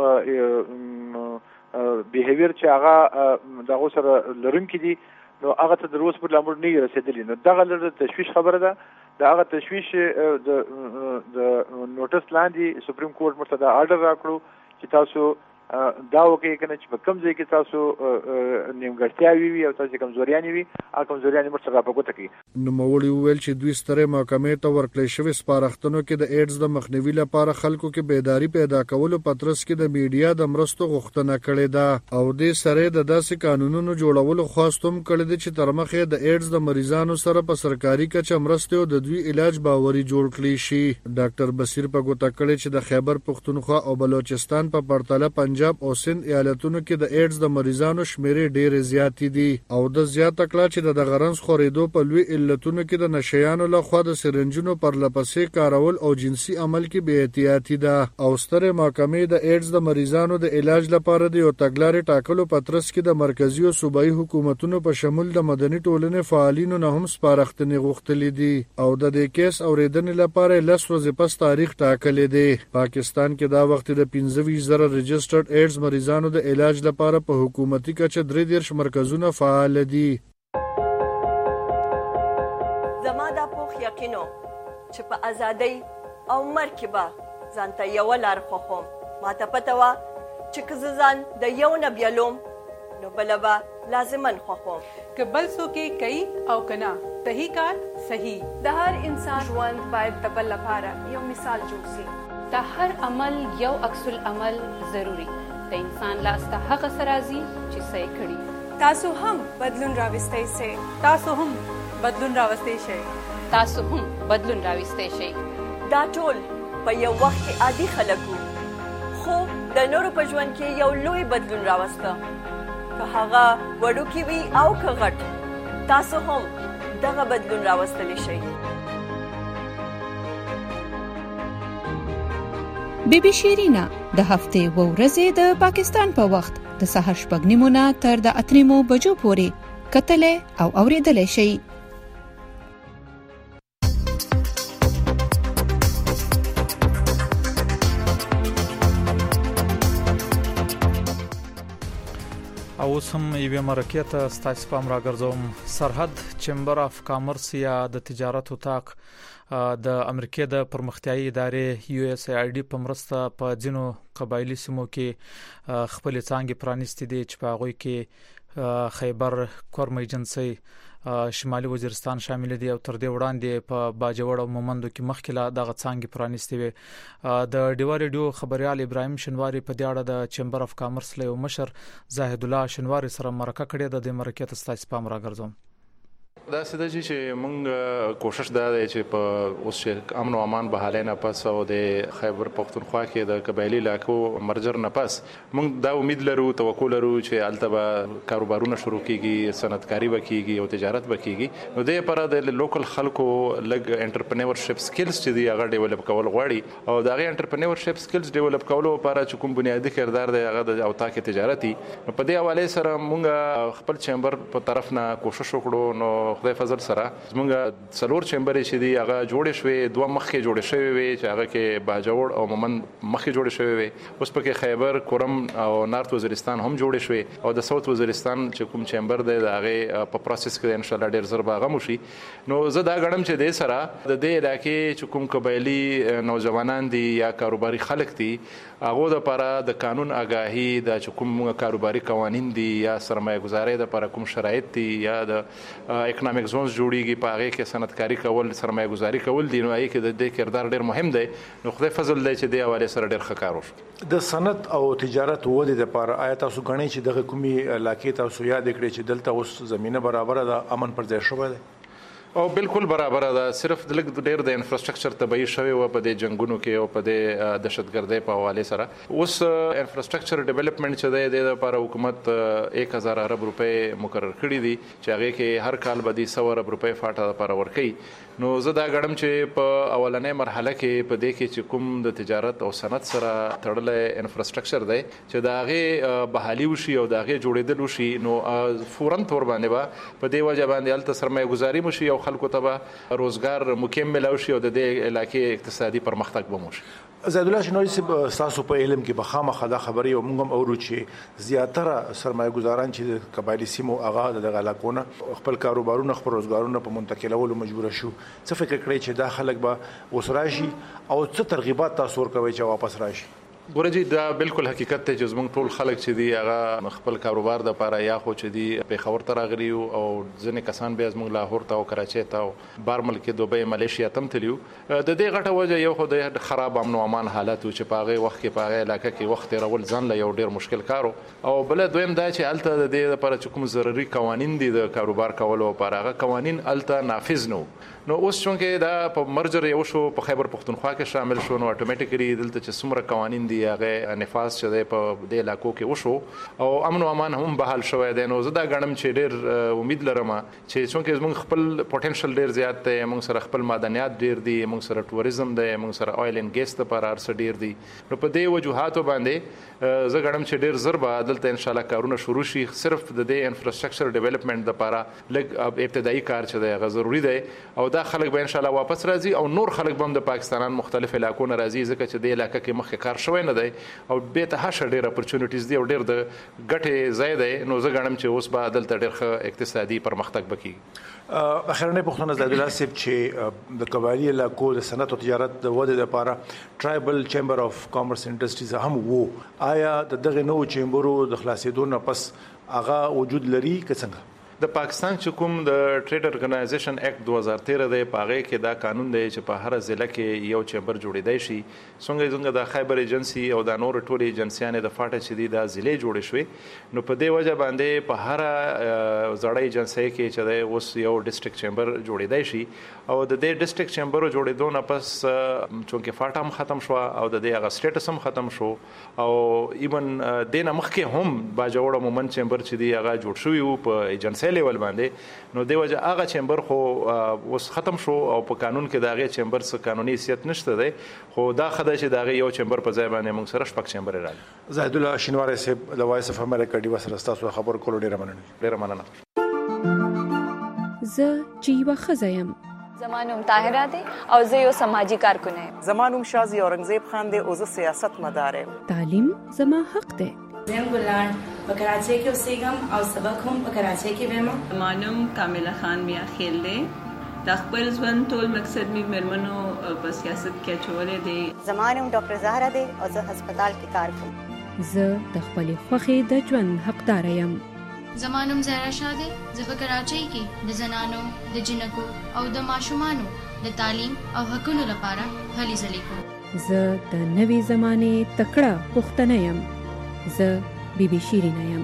بیهیویر چې هغه دغه سره لرونکي دي نو هغه ته د روس پر لامر نه رسیدلی نو دغه لږ تشویش خبره ده دا هغه تشویش د د نوټس لاندې سپریم کورټ مرتدا آرډر راکړو چې تاسو دا وکړئ کنه چې په کوم ځای کې تاسو نیمګړتیاوي وي او تاسو کمزوریانې وي هغه کمزوریانې مرسته راپورته کړئ. نو مولوی ویل چې دوی ستره محکمې ته ورکړل شوی سپارښتنو کې د ایډز د مخنیوي لپاره خلکو کې بیداری پیدا کولو پترس کې د میډیا د مرستو غوښتنه کړې ده او د سره د داسې قانونونو جوړولو خواستوم کړی دی چې تر مخه د ایډز د مریضانو سره په سرکاري کچه مرستې او د دوی علاج باوري جوړ کړي شي. ډاکټر بصیر په ګوته کړی چې د خیبر پختونخوا او بلوچستان په پرتله پنجاب او سند ایالتونو کې د ایډز د مریضانو شمیرې ډېرې زیاتې دي او د زیاته کړه چې د غرنز خورېدو په لوی علتونو کې د نشیانو لخوا د سرنجونو پر لپسې کارول او جنسي عمل کې بې احتیاطي ده او ستره محکمې د ایډز د مریضانو د علاج لپاره د یو تګلارې ټاکلو پترس کې د مرکزی او صوبایي حکومتونو په شمول د مدني ټولنې فعالینو نه هم سپارښتنې غوښتلې دي او د دې کیس اورېدنې لپاره لس ورځې پس تاریخ ټاکلی دی. پاکستان کې دا وخت د پنځه ویشت زره ريجسترډ ایډز مریضانو د علاج لپاره په حکومتي کچه درې دیرش مرکزونه فعال دي. زما دا پوخ یقینو چې په ازادۍ او مرګ کې به ځانته یوه لار خوښوم. ماته پته وه چې که زه ځان د یو نه بیلوم نو بله به لازمن خوښوم که بل څوک یې کوي او که نه صحیح کار صحیح. د هر انسان ژوند باید د بل لپاره یو مثال جوړ شي. د هر عمل یو عکس العمل ضروری د انسان لاسته هغه سرازي چې صحیح کړي. تاسو هم بدلون راوستئ شئ. تاسو هم بدلون راوستئ شئ. تاسو هم بدلون راوستئ شئ. دا ټول په یو وخت کې عادي خلک وو خو د نورو په ژوند کې یو لوی بدلون راوسته که هغه وړوکی وي او که غټ تاسو هم دغه بدلون راوستلی شئ. بی بی شیرینا د هفتې و ورځې د پاکستان په وخت د سهار شپږ نیمو نه تر د اتو نیمو بجو پورې کتلې او اوریدلې شئ. او سم یوه مرکه ته ستاسو پام راګرځوم. سرحد چمبر اف کامرس یا د تجارت اتاق د امریکا د پرمختیايي ادارې یو اس ای ډي په مرسته په ځینو قبایلی سیمو کې خپل څانګې پرانیستې دي چې په هغه کې خیبر کورم ایجنسي شمالي وزیرستان شامل دي او تر دې وړاندې په باجوړ او مومندو کې مخکله دغه څانګې پرانیستې وي. د ډیوا ریډیو خبريال ابراهيم شنواری په دې اړه د چمبر اف کامرس له مشر زاهد الله شنواری سره مرکه کړې ده. د مرکه ته ستاسو پام راګرځوم. دا څه د چې موږ کوشش دا دی چې په اوس چې امن او امان بحاله نه پس او د خیبر پختونخوا کې د قبایلی علاقو مرجر نه پس موږ دا امید لرو توقع لرو چې البته کاروبارونه شروع کیږي صنعتکاری وکړي او تجارت وکړي. نو د لپاره د لوکل خلکو لګ انټرپرینورشپ سکلز چې دی هغه ډیولپ کول غواړي او دا غي انټرپرینورشپ سکلز ډیولپ کولو لپاره چې کوم بنیادی کردار دی هغه د اوتاق تجارتي. په دې حواله سره موږ خپل چیمبر په طرف نه کوشش وکړو. نو نو خدای فضل سره زمونږ څلور چیمبرې چې دي هغه جوړې شوې دوه مخکې جوړې شوې وي چې هغه کې باجوړ او مومن مخکې جوړې شوې وي اوس پکې خیبر کورم او نارت وزیرستان هم جوړې شوې او د ساوث وزیرستان چې کوم چیمبر دی د هغه په پروسس کې ان شاء الله ډیر زر باغه مشي نو زه دا غړم چې د سره د دې علاقې چې کوم قبایلی نوجوانان دي یا کاروباري خلک دي هغه د لپاره د قانون آگاهی د چې کوم کاروباري قوانين دي یا سرمایه گذاري د لپاره کوم شرایط دي یا د اکونومیک زونز جوړیږي په هغه کې صنعتکاری کول سرمایه گذاري کول دي نو هغه کې د دې کردار ډیر مهم دی نو خدای فضل دی چې د حواله سره ډیر ښه کار وشو د صنعت او تجارت ودې لپاره آیا تاسو غنئ چې دغه کومي علاقې تاسو یاد کړئ چې دلته اوس زمينه برابر ده امن پر ځای شوی دی او بالکل برابر ده صرف د لګ ډیر د انفراستراکچر تبعی شوی و په د جنگونو کې او په د دهشتګردۍ په حواله سره اوس انفراستراکچر ډیولپمنٹ چې د د لپاره حکومت एक हज़ार ارب روپے مقرر کړی دي چې هغه کې هر کال به د سو ارب روپے فاټه لپاره ورکړي نو زه دا غړم چې په اولنې مرحله کې په دې کې چې کوم د تجارت او صنعت سره تړلې انفراستراکچر دی چې دا هغه بحالي وشي او دا هغه جوړېدل وشي نو فورن تور باندې با په دې وجه باندې الته سرمایه گذاري مشي او خلکو ته به روزګار مکمل او شي او د دې علاقې اقتصادي پرمختګ به موشي زید الله شنوری صاحب تاسو په علم کې بخامه خدا خبري او موږ هم اورو چې زیاتره سرمایه گذاران چې قبایلی سیمو اغا د غلاکونه خپل کاروبارونه خپل روزګارونه په منتقلولو مجبور شو څه فکر کړی چې دا خلک به وسراشي او څه ترغیبات تاسو ورکوي چې واپس راشي ګورجی دا بالکل حقیقت ته چې زموږ ټول خلک چې دی هغه خپل کاروبار د لپاره یا خو چې دی په خبر تر غري او ځنې کسان به زموږ لاهور ته او کراچۍ ته او بارمل کې دوبه ملیشیا تم تلیو د دې غټه وجه یو خو د خراب امن او امان حالت چې پاغه وخت کې پاغه علاقې کې وخت رول ځان له یو ډیر مشکل کارو او بل دویم دا چې الته د دې لپاره چې کوم ضروري قوانين دي د کاروبار کولو لپاره هغه قوانين الته نافذ نو نو اوس څنګه دا په مرجر یو شو په خیبر پختونخوا کې شامل شو نو اتوماتیکلی دلته چې څومره قوانين دي هغه نفاذ شوه په دې علاقو کې وشو او امن او امان هم بحال شوه دی نو زه دا غنم چې ډېر امید لرم چې څنګه موږ خپل پوتنشل ډېر زیات دی موږ سره خپل معدنیات ډېر دي موږ سره ټوریزم دی موږ سره اویل اند ګیس ته پر ارس ډېر دي نو په دې وجوهاتو باندې زه غنم چې ډېر زر به دلته ان شاء الله کارونه شروع شي صرف د دې انفراستراکچر ډیولپمنٹ لپاره لګ ابتدایي کار چې دی غو ضروری دی او دا خلک به ان شاء الله واپس راځي او نور خلک به د پاکستان مختلف علاقو نه راځي ځکه چې د علاقې کې مخکې کار شوی نه دی او به ته هشه ډېر اپورچونټیز دي او ډېر د ګټه زیاده نو زه غنم چې اوس به دلته ډېر ښه اقتصادي پرمختګ وکړي اخرنه پښتنه زید الله صاحب چې د قبایلی علاقو د صنعت او تجارت د وده لپاره ټرایبل چیمبر اف کامرس انډستریز هم وو آیا د دغه نو چیمبرو د خلاصېدو نه پس هغه وجود لري که څنګه د پاکستان چې کوم د ټریډ ارګنایزیشن اکټ دو هزار تیرہ د پاغه کې دا قانون دی چې په هر ضلع کې یو چیمبر جوړیدای شي څنګه څنګه د خیبر ایجنسی او د نور ټولې ایجنسیانې د فاټه چې دی د ضلع جوړې شوې نو په دې وجه باندې په هر زړې ایجنسی کې چې دی اوس یو ډیسټریکټ چیمبر جوړیدای شي او د دې ډیسټریکټ چیمبر جوړېدو نه پس چونکه فاټه هم ختم شو او د دې هغه سټیټس هم ختم شو او ایون د نه مخکې هم باجوړ مومن چیمبر چې دی هغه جوړ شوی وو په ایجنسی لیول باندې نو دی وجه هغه چیمبر خو اوس ختم شو او په قانون کې دا هغه چیمبر څخه قانوني حیثیت نشته دی خو دا خدای چې دا هغه یو چیمبر په ځای باندې موږ سره شپږ چیمبر راځي زاهد الله شینواری صاحب د وایس اف امریکا دی وسره تاسو خبر کولو ډیره مننه ډیره مننه زه جیوا خزایم زمانوم طاهره دی او زه یو سماجی کارکونه یم زمانوم شازی اورنګزیب خان دی او زه سیاست مدار یم تعلیم زما حق دی زم ګلان په کراچۍ کې اوسېږم او سبق هم په کراچۍ کې وایم. زمانوم کامله خان میا خیل دی د خپل ژوند ټول مقصد می مرمنو په سیاست کې چولې دی. زمانوم ډاکټر زهرا دی او زه هسپتال کې کار کوم. زه د خپل خوخي د ژوند حقدار یم. زمانوم زهرا شاه دی زه په کراچۍ کې د زنانو د جنکو او د ماشومانو د تعلیم او حقوقو لپاره هلې ځلې کوم. زه د نوې زمانه تکړه پښتنه یم. زه بیبي شیرینه یم.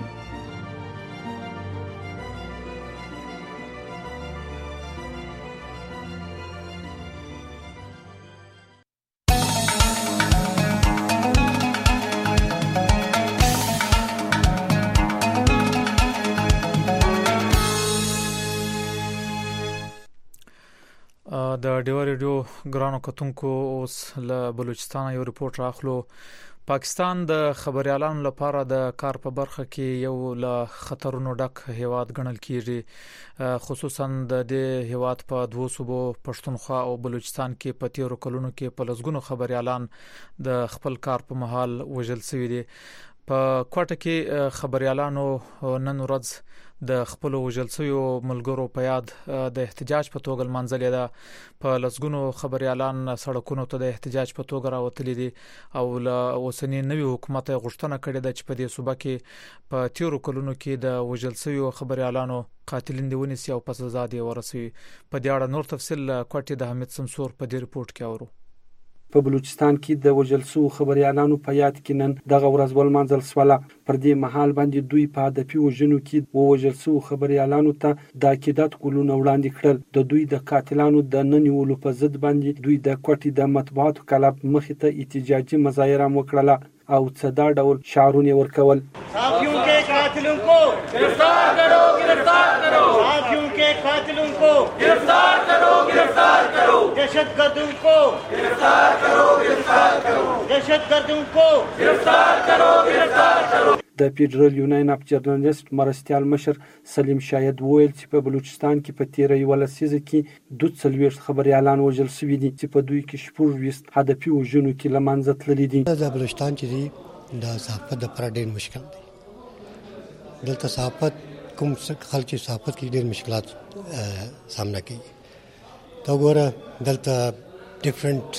د ډیو ریډیو ګرانو کتونکو اوس له بلوچستان یو ریپورت راخلو پاکستان د خبريالانو لپاره د کار په برخه کې یو له خطرونو ډک هیواد ګڼل کیږي، خصوصا د دې هیواد په دوه صوبو پښتونخوا او بلوچستان کې په تیرو کلونو کې په لسګونو خبريالان د خپل کار په مهال وژل شوي دي. په کوټه کې خبريالانو نن ورځ د خپل وژل شویو ملګرو په یاد د احتجاج په توګه منځلې ده. په لسګونو خبريالان سړکونو ته د احتجاج په توګه راوتلي دي او له اوسنی نوي حکومت غوښتنه کړې ده چې په دې صوبه کې په تیرو کلونو کې د وژل شویو خبريالانو قاتلین دی ونیسي او په سزا دی ورسوي. په دې اړه نور تفصیل کوټه د حمید سمسور په دې ریپورت کې اورو. په بلوچستان کې د وژل شوو خبريالانو په یاد کې نن دغه ورځ ولمانځل شوله. پر دې مهال باندې دوی په هدفي وژنو کې وژل شوو خبريالانو ته د عقیدت ګلونه وړاندې کړل. د دوی د قاتلانو د نن نیولو په ضد باندې دوی د کوټې د مطبوعاتو کلب مخې ته احتجاجي مظاهره وکړه او څه دا ډول شعارونه ورکول. साथियों के कातिलों को गिरफ्तार करो गिरफ्तार करो साथियों के कातिलों को गिरफ्तार करो गिरफ्तार करो दहशतगर्दों को गिरफ्तार करो गिरफ्तार करो दहशतगर्दों को गिरफ्तार करो गिरफ्तार करो. د فیډرل یونین اف جرنالیست مرستیال مشر سلیم شاهد وویل چې په بلوچستان کې په تیره یوه لسیزه کې دوه څلوېښت خبريالان وژل شوي دي چې په دوی کې شپږ ویشت هدفي وژنو کې له منځه تللي دي. د بلوچستان چې دی د صحافت لپاره ډېر مشکل دی. دلته صحافت کوم خلک چې صحافت کې ډېر مشکلات سامنا کوي. تا وګوره دلته ډیفرنٹ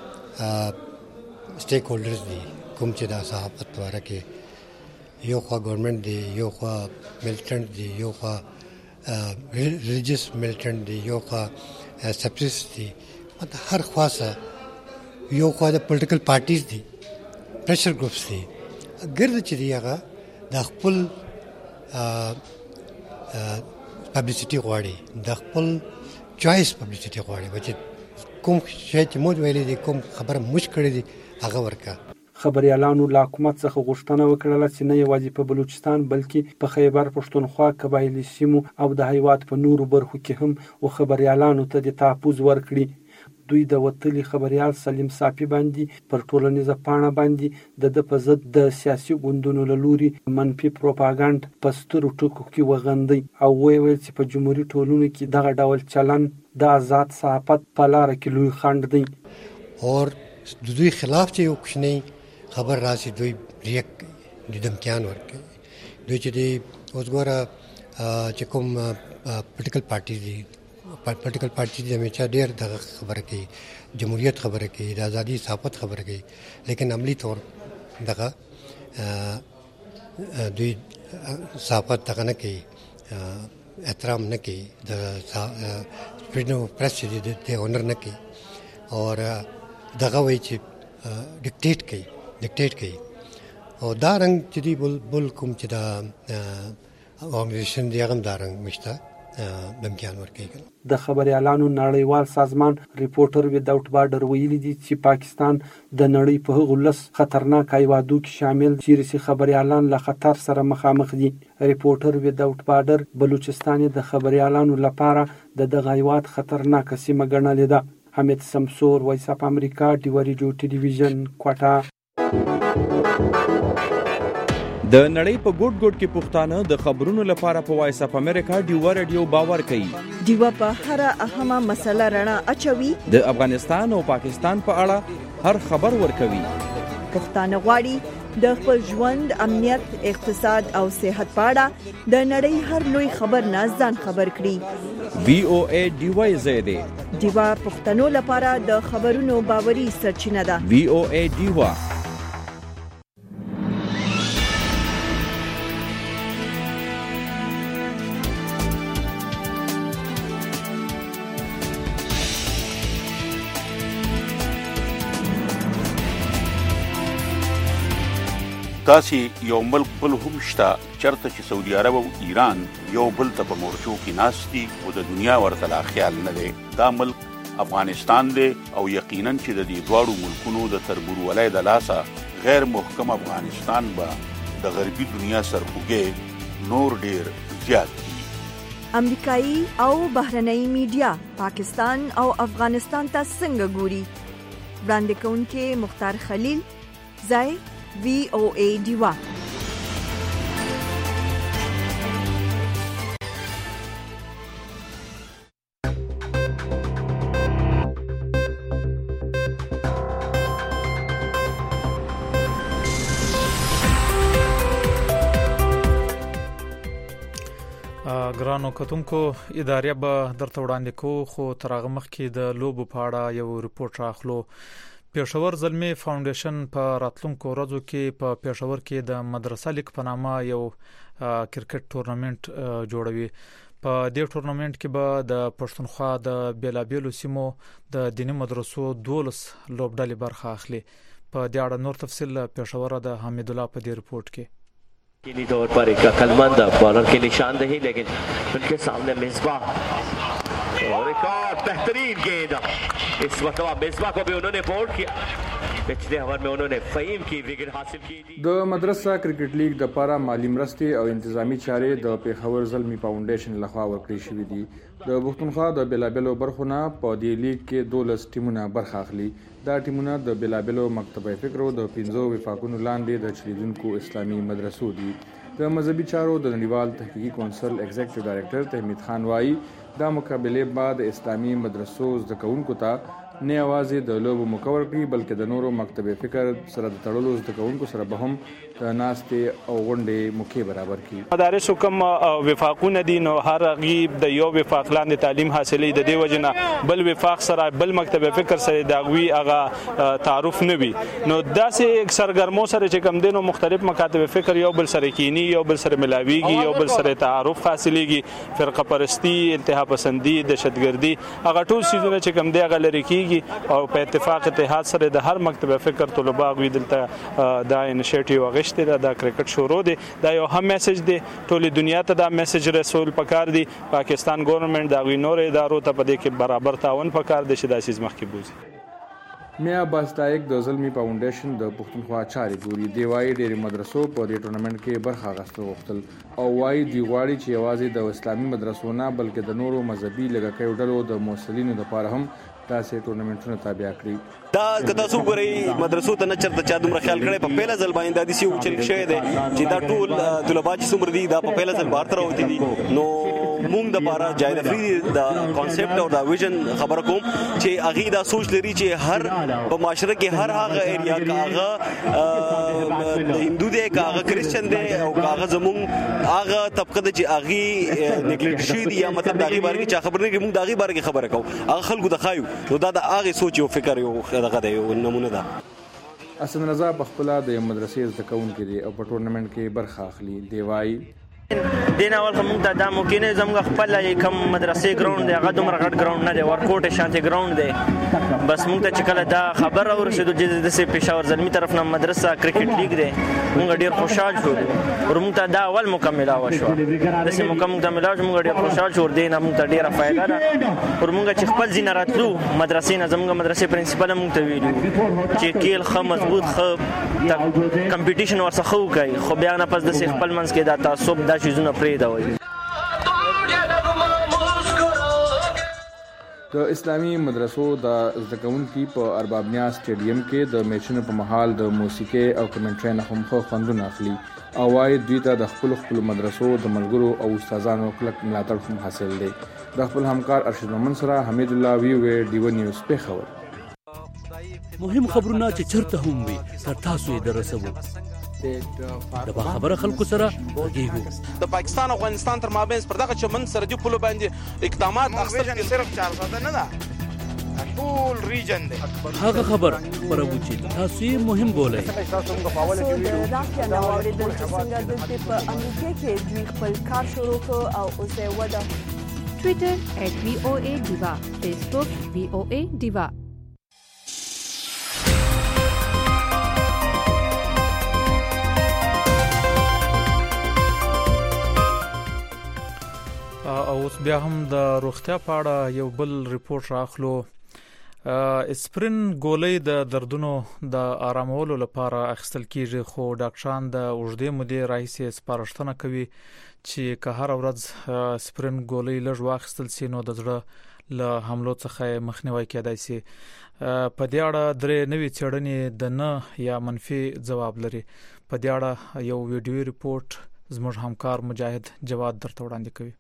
سټیک هولډرز دي کوم چې د صحافت لپاره کې یو خوا گورنمنٹ دی، یو خوا ملیټنٹ دی، یو خوا ریلیجیس ملیټنٹ دی، یو خوا سیپریټسټ دی. مطلب هر خوا سره یو خوا د پولیټیکل پارټیز دي، پریشر ګروپس دي. ګرد چې دی هغه د خپل پبلسټي غواړي، د خپل چوایس پبلسټي غواړي. چې کوم شی چې موږ ویلي دي، کوم خبره موږ کړې دي، هغه ورکا. خبريالانو له حکومت څخه غوښتنه وکړه چې نه یوازې په بلوچستان بلکې په خیبر پښتونخوا، قبایلي سیمو او د هیواد په نورو برخو کې هم و خبريالانو ته د تحفظ ورکړي. دوی د وتلي خبريال سلیم صافي باندې پر ټولنیزه پاڼه باندې د د په ضد د سیاسي ګوندونو له لوري منفي پروپاګاندا په سترو ټکو کې وغندي او ویل چې په جمهوریت ټولنو کې دغه ډول چلن د آزاد صحافت په لار کې لوی خنډ دی. او د دوی خلاف چې یو کوچنی خبر راشي دوی ریک د دمکیان ورکوي. دوی چې دی اوس ګوره چې کوم پولیټیکل پارټي دي، پولیټیکل پارټي دي همیشه ډېر دغه خبره کوي، جمهوریت خبره کوي، د ازادي صحافت خبره کوي، لیکن عملی طور دغه دوی صحافت دغه نه کوي، احترام نه کوي، د فریډم اف پریس چې دی د اونر نه کوي او دغه وایي چې ډیکټیټ کوي ډیکټیټ کوي. او دا رنګ چې دی بل بل کوم چې دا اورګنایزیشن دی هغه دا رنګ مشته دمکیان ورکوي. د خبريالانو نړیوال سازمان ریپورټر وداوټ بارډر ویلي دي چې پاکستان د نړۍ په هغو لس خطرناک هیوادو کې شامل چیرې خبريالان له خطر سره مخامخ دي. ریپورټر وداوټ بارډر بلوچستان د خبريالانو لپاره د دغه هیواد خطرناک سیمه ګڼلې ده. حمید سمسور، وایس اف امریکا، ډیوا ریډیو ټلویزیون، کوټه. د نړۍ په ګوټ ګوټ کې پښتانه د خبرونو لپاره په وایس اف امریکا ډیوا ریډیو باور کوي. ډیوا په هر اهمه مسله رڼا اچوي. د افغانستان او پاکستان په اړه هر خبر ورکوي. پښتانه غواړي د خپل ژوند، امنیت، اقتصاد او صحت په اړه د نړۍ هر لوی خبر نه ځان خبر کړي. وی او ای ډیوا زیاده ډیوا پښتنو لپاره د خبرونو باوري سرچینه ده. وی او ای ډیوا. تاسې یو ملک بل هم شته چرته چې سعودي عرب او ایران یو بل ته په مورچو کې ناست دي او د دنیا ورته لا خیال نه دی. دا ملک افغانستان دی او یقینا چې د دې دواړو ملکونو د تربورولۍ د لاسه غیر محکم افغانستان به د غربي دنیا سرخوږی نور ډیر زیات دي. امریکایي او بهرنۍ میډیا پاکستان او افغانستان ته څنګه ګوري؟ وړاندې کوونکي مختار خلیل، ځای وی او ای ډیوا. ګرانو کتونکو ادارې به درته وړاندې کوو، خو تر هغه مخکې د لوبو په اړه یو ریپورت راخلو. پېښور زلمی فاونډیشن په راتلونکو ورځو کې په پېښور کې د مدرسه لیگ په نامه یو کرکټ تورنمنت جوړوي. په دې تورنمنت کې به د پښتونخوا د بیلابیلو سیمو د دیني مدرسو دولس لوبډلې برخه اخلي. په دې اړه نور تفصیل پېښور د حمید الله په دې ریپورت کې. یقینی طور پر ایک عقلمند بالر کی نشاندہی، لیکن ان کے سامنے مصباح اور ایک اور بہترین گیند اس مرتبہ مصباح کو بھی انہوں نے بولڈ کیا. پچھلے اوور میں انہوں نے فہیم کی وکٹ حاصل کی. د مدرسه کرکټ لیگ د لپاره مالی مرستې او انتظامی چارې د پېښور زلمی فاونډیشن لخوا ورکړې شوې دي. د پښتونخوا د بیلابیلو برخو نه په دې لیگ کې دولس ټیمونه برخه اخلي. دا ټیمونه د بیلابیلو مکتبه فکرو د پنځو وفاقونو لاندې د چلیدونکو اسلامي مدرسو دي. د مذهبي چارو د نړیوال تحقیقي کونسل ایگزیکټیو ډایریکټر تحمید خان وایي دا مقابله بعد اسلامي مدرسو زده کوونکو ته نه یوازې د لوبو مکور کړي بلکې د نورو مکتبه فکر سره د تړلو زده کوونکو سره به هم د ناستې او غونډې موقع برابر کړي. مدارس کوم وفاقونه دي نو هر غیب د یو وفاق لاندې تعلیم حاصلې د دې وجنه بل وفاق سره بل مکتبه فکر سره داوی هغه تعارف نه وي. نو داسې سرګرمو سره چې کم دینو مختلف مکاتب فکر یو بل سره کینی، یو بل سره ملاویږي، یو بل سره تعارف حاصلېږي. فرقه پرستی، انتها پسندی، دهشتګردي، هغه ټول سيزونه چې کم دی هغه لري کیږي او په اتفاق اتحاد سره د هر مکتبه فکر طلبه غوي دلته دا انیشیټیو غشته دا, دا کرکټ شروع دی. دا یو هم میسج دی ټول دنیا ته، دا میسج رسول پکار دی. پاکستان ګورنمنت دا غوي نور ادارو ته په دې کې برابر تعاون پکار دی چې دا سیس مخکې بوزي. میا باستایک د زلمی فاونډیشن د پښتونخوا چارې ګوري. دی وايي ډېری مدرسو په دې ټورنمنت کې برخه اخیستل غوښتل او وايي دی غواړي چې یوازې د اسلامي مدرسو نه بلکې د نورو مذهبي لږکیو ډلو د موصلینو لپاره هم داسې ټورنمنټونه تابع کړي. دا کته سو غړي مدرسو ته نه چرته چا دومره خیال کړي. په پیله ځل باندې د دې سیو چل شوی دی چې دا ټول طلبه چې څومره دي دا په پیله ځل بار تر وتی دي. نو مونږ د بارا جاید فری د کانسپټ او د ویژن خبر کوم چې اغي دا سوچ لري چې هر په معاشره کې هر هغه ایریا کاغه د هندو دی کاغه کریسچن دی او کاغه زمون هغه طبقه د چې اغي نیګلیکټ شوی دی یا مطلب داغي بار کې چا خبر نه کې مونږ داغي بار کې خبره کوو هغه خلکو د خایو. نو دا د هغه سوچ او فکر یو دغه دی یو نمونه ده. حسن رضا بخپله د مدرسې زده کوونکی دی او په ټورنمنت کې برخه اخلي. دی وايي دین اول کوم ته دا ممکن نه زموږ خپل کوم مدرسې ګراوند دی هغه دومره غټ ګراوند نه دی، ورکوټ شانتي ګراوند دی. بس موږ ته چې کله دا خبر اورسېدو چې د سه پېښور زلمی طرف نه مدرسه کرکټ لیگ دی موږ ډیر خوشحال شو. ور موږ ته دا اول مکمله وشو د سه مکمله ملاج موږ ډیر خوشحال شو. دین موږ ته ډیره فائدہ ده. ور موږ چې خپل زین راتلو مدرسې نه زموږ مدرسې پرنسپل موږ ته ویلو چې کېل خه مضبوط خه کمپټیشن ورڅخه وکړي، خو بیا نه پس د سه خپل منځ کې دا تعصب دا شیزونه پرې دا وایي. د اسلامي مدرسو د زده کوونکي په ارباب نیاز سټیډیم کې د میچونو په مهال د موسیقي او کمنټري نه هم خو خوندونه اخلي او وايي دوی ته د خپل خپل مدرسو د ملګرو او استادانو کلک ملاتړ هم حاصل دی. د خپل همکار ارشد محمد سره حمید الله وی وی ډیو نیوز په خبر. مهم خبرونه چې چرته هم وي تر تاسو یې درسوو. د با خبره خلکو سره غږیږو. د پاکستان او افغانستان تر مابین پر دغه چمن سرحدي پولو باندې اقدامات اخیستل صرف چار ساده نه ده، ټول ریجن دی. هغه خبر خبرو چې تاسو یې مهم بولئ. سو د راکیا نو اوریدل چې څنګه د په امریکا کې دوی خپل کار شروع کړ او اوس یې ودا. ټوئیټر ایٹ وی او اے ډیوا، فیسبوک وی او اے ډیوا. او اوس بیا هم د روغتیا په اړه یو بل ریپورت راخلو. اسپرین ګولۍ د دردونو د آرامولو لپاره اخیستل کیږي، خو ډاکټران د اوږدې مودې راهیسې سپارښتنه کوي چې که هر ورځ اسپرین ګولۍ لږ واخیستل شي نو د زړه له حملو څخه مخنیوي کېدای شي. په دې اړه درې نوې څېړنې د نه یا منفي جواب لري. په دې اړه یو ویډیو ریپورت زموږ همکار مجاهد جواد درته وړاندې کوي.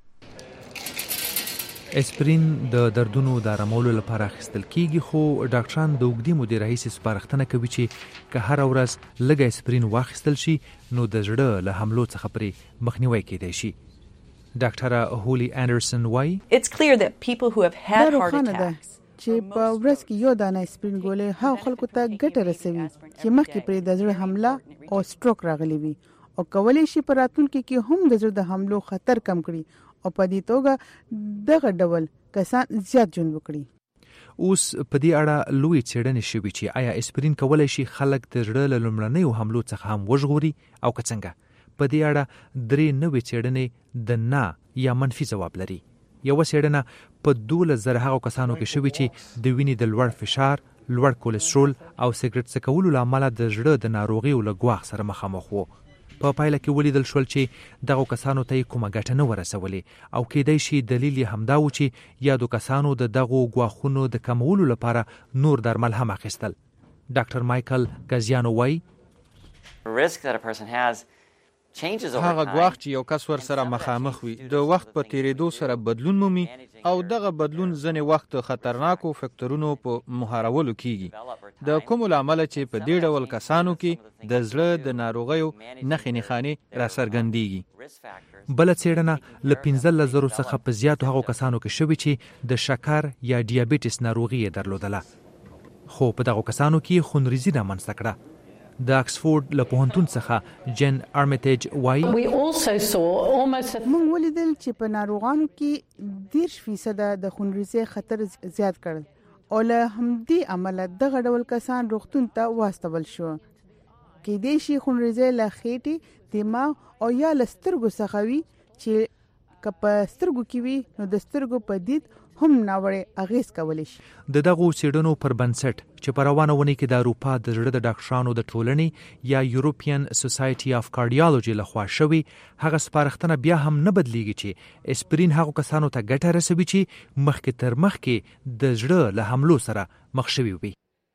اسپرین د دردونو د آرامولو لپاره اخیستل کیږي، خو ډاکټران د اوږدې مودې راهیسې سپارښتنه کوي چې که هره ورځ لږه اسپرین واخیستل شي نو د زړه له حملو څخه پرې مخنیوی کېدای شي. ډاکټره هولي انډرسن وایي It's clear that people who have had heart attacks چې په ورځ کې یو دانه اسپرین ګولې هغه خلکو ته ګټه رسوي چې مخکې پرې د زړه حمله او سټروک راغلی وي او کولی شي په راتلونکي کې هم د زړه د حملو خطر کم کړي او په دې توګه دغه ډول کسان زیات ژوند وکړي. اوس په دې اړه لوی څېړنې شوي چې آیا اسپرین کولی شي خلک د زړه له لومړنیو حملو څخه هم وژغوري او که څنګه. په دې اړه درې نوې څېړنې د نه یا منفي ځواب لري. یوه څېړنه په دولس زره هغو کسانو کې شوې چې د وینې د لوړ فشار، لوړ کولیسټرول او سګرټ څکولو له امله د زړه د ناروغیو له ګواښ سره مخامخ وو. په پایله کې ولیدل شول چې دغو کسانو ته یې کومه ګټه نه ورسولې او کېدای شي دلیل یې همدا و چې یادو کسانو د دغو ګواښونو د کمولو لپاره نور درمل هم اخیستل. ډاکټر مایکل ګازیانو وایي هغه ګواښ چې یو کس ور سره مخامخ وي د وخت په تیریدو سره بدلون مومي او دغه بدلون ځنې وخت خطرناکو فکتورونو په مهارولو کېږي، د کومو له امله چې په دې ډول کسانو کې د زړه د ناروغیو نښې نښانې راڅرګندېږي. بله څېړنه له پنځلس زرو څخه په زیاتو هغو کسانو کې شوې چې د شکر یا ډیابیټس ناروغي یې درلودله، خو په دغو کسانو کې خونریزي رامنځته کړه. د اکسفورډ له پوهنتون څخه جن ارمیټیج وایي موږ ولیدل چې په ناروغانو کې دېرش فیصده د خونریزۍ خطر زیات کړل او له همدې امله دغه ډول کسان روغتون ته واستول شو. کېدای شي خونریزۍ له خېټې، دماغ او یا له سترګو څخه وي چې که په سترګو کې وي نو د سترګو په دید هم ناوړه اغیز کولی شي. د دغو څېړنو پر بنسټ چې په روانه اونۍ کې د اروپا د زړه د ډاکټرانو د ټولنې یا یوروپین سوسایټي اف کارډیالوجي لخوا شوي، هغه سپارښتنه بیا هم نه بدلیږي چې اسپرین هغو کسانو ته ګټه رسوي چې مخکې تر مخکې د زړه له حملو سره مخ شوي وي.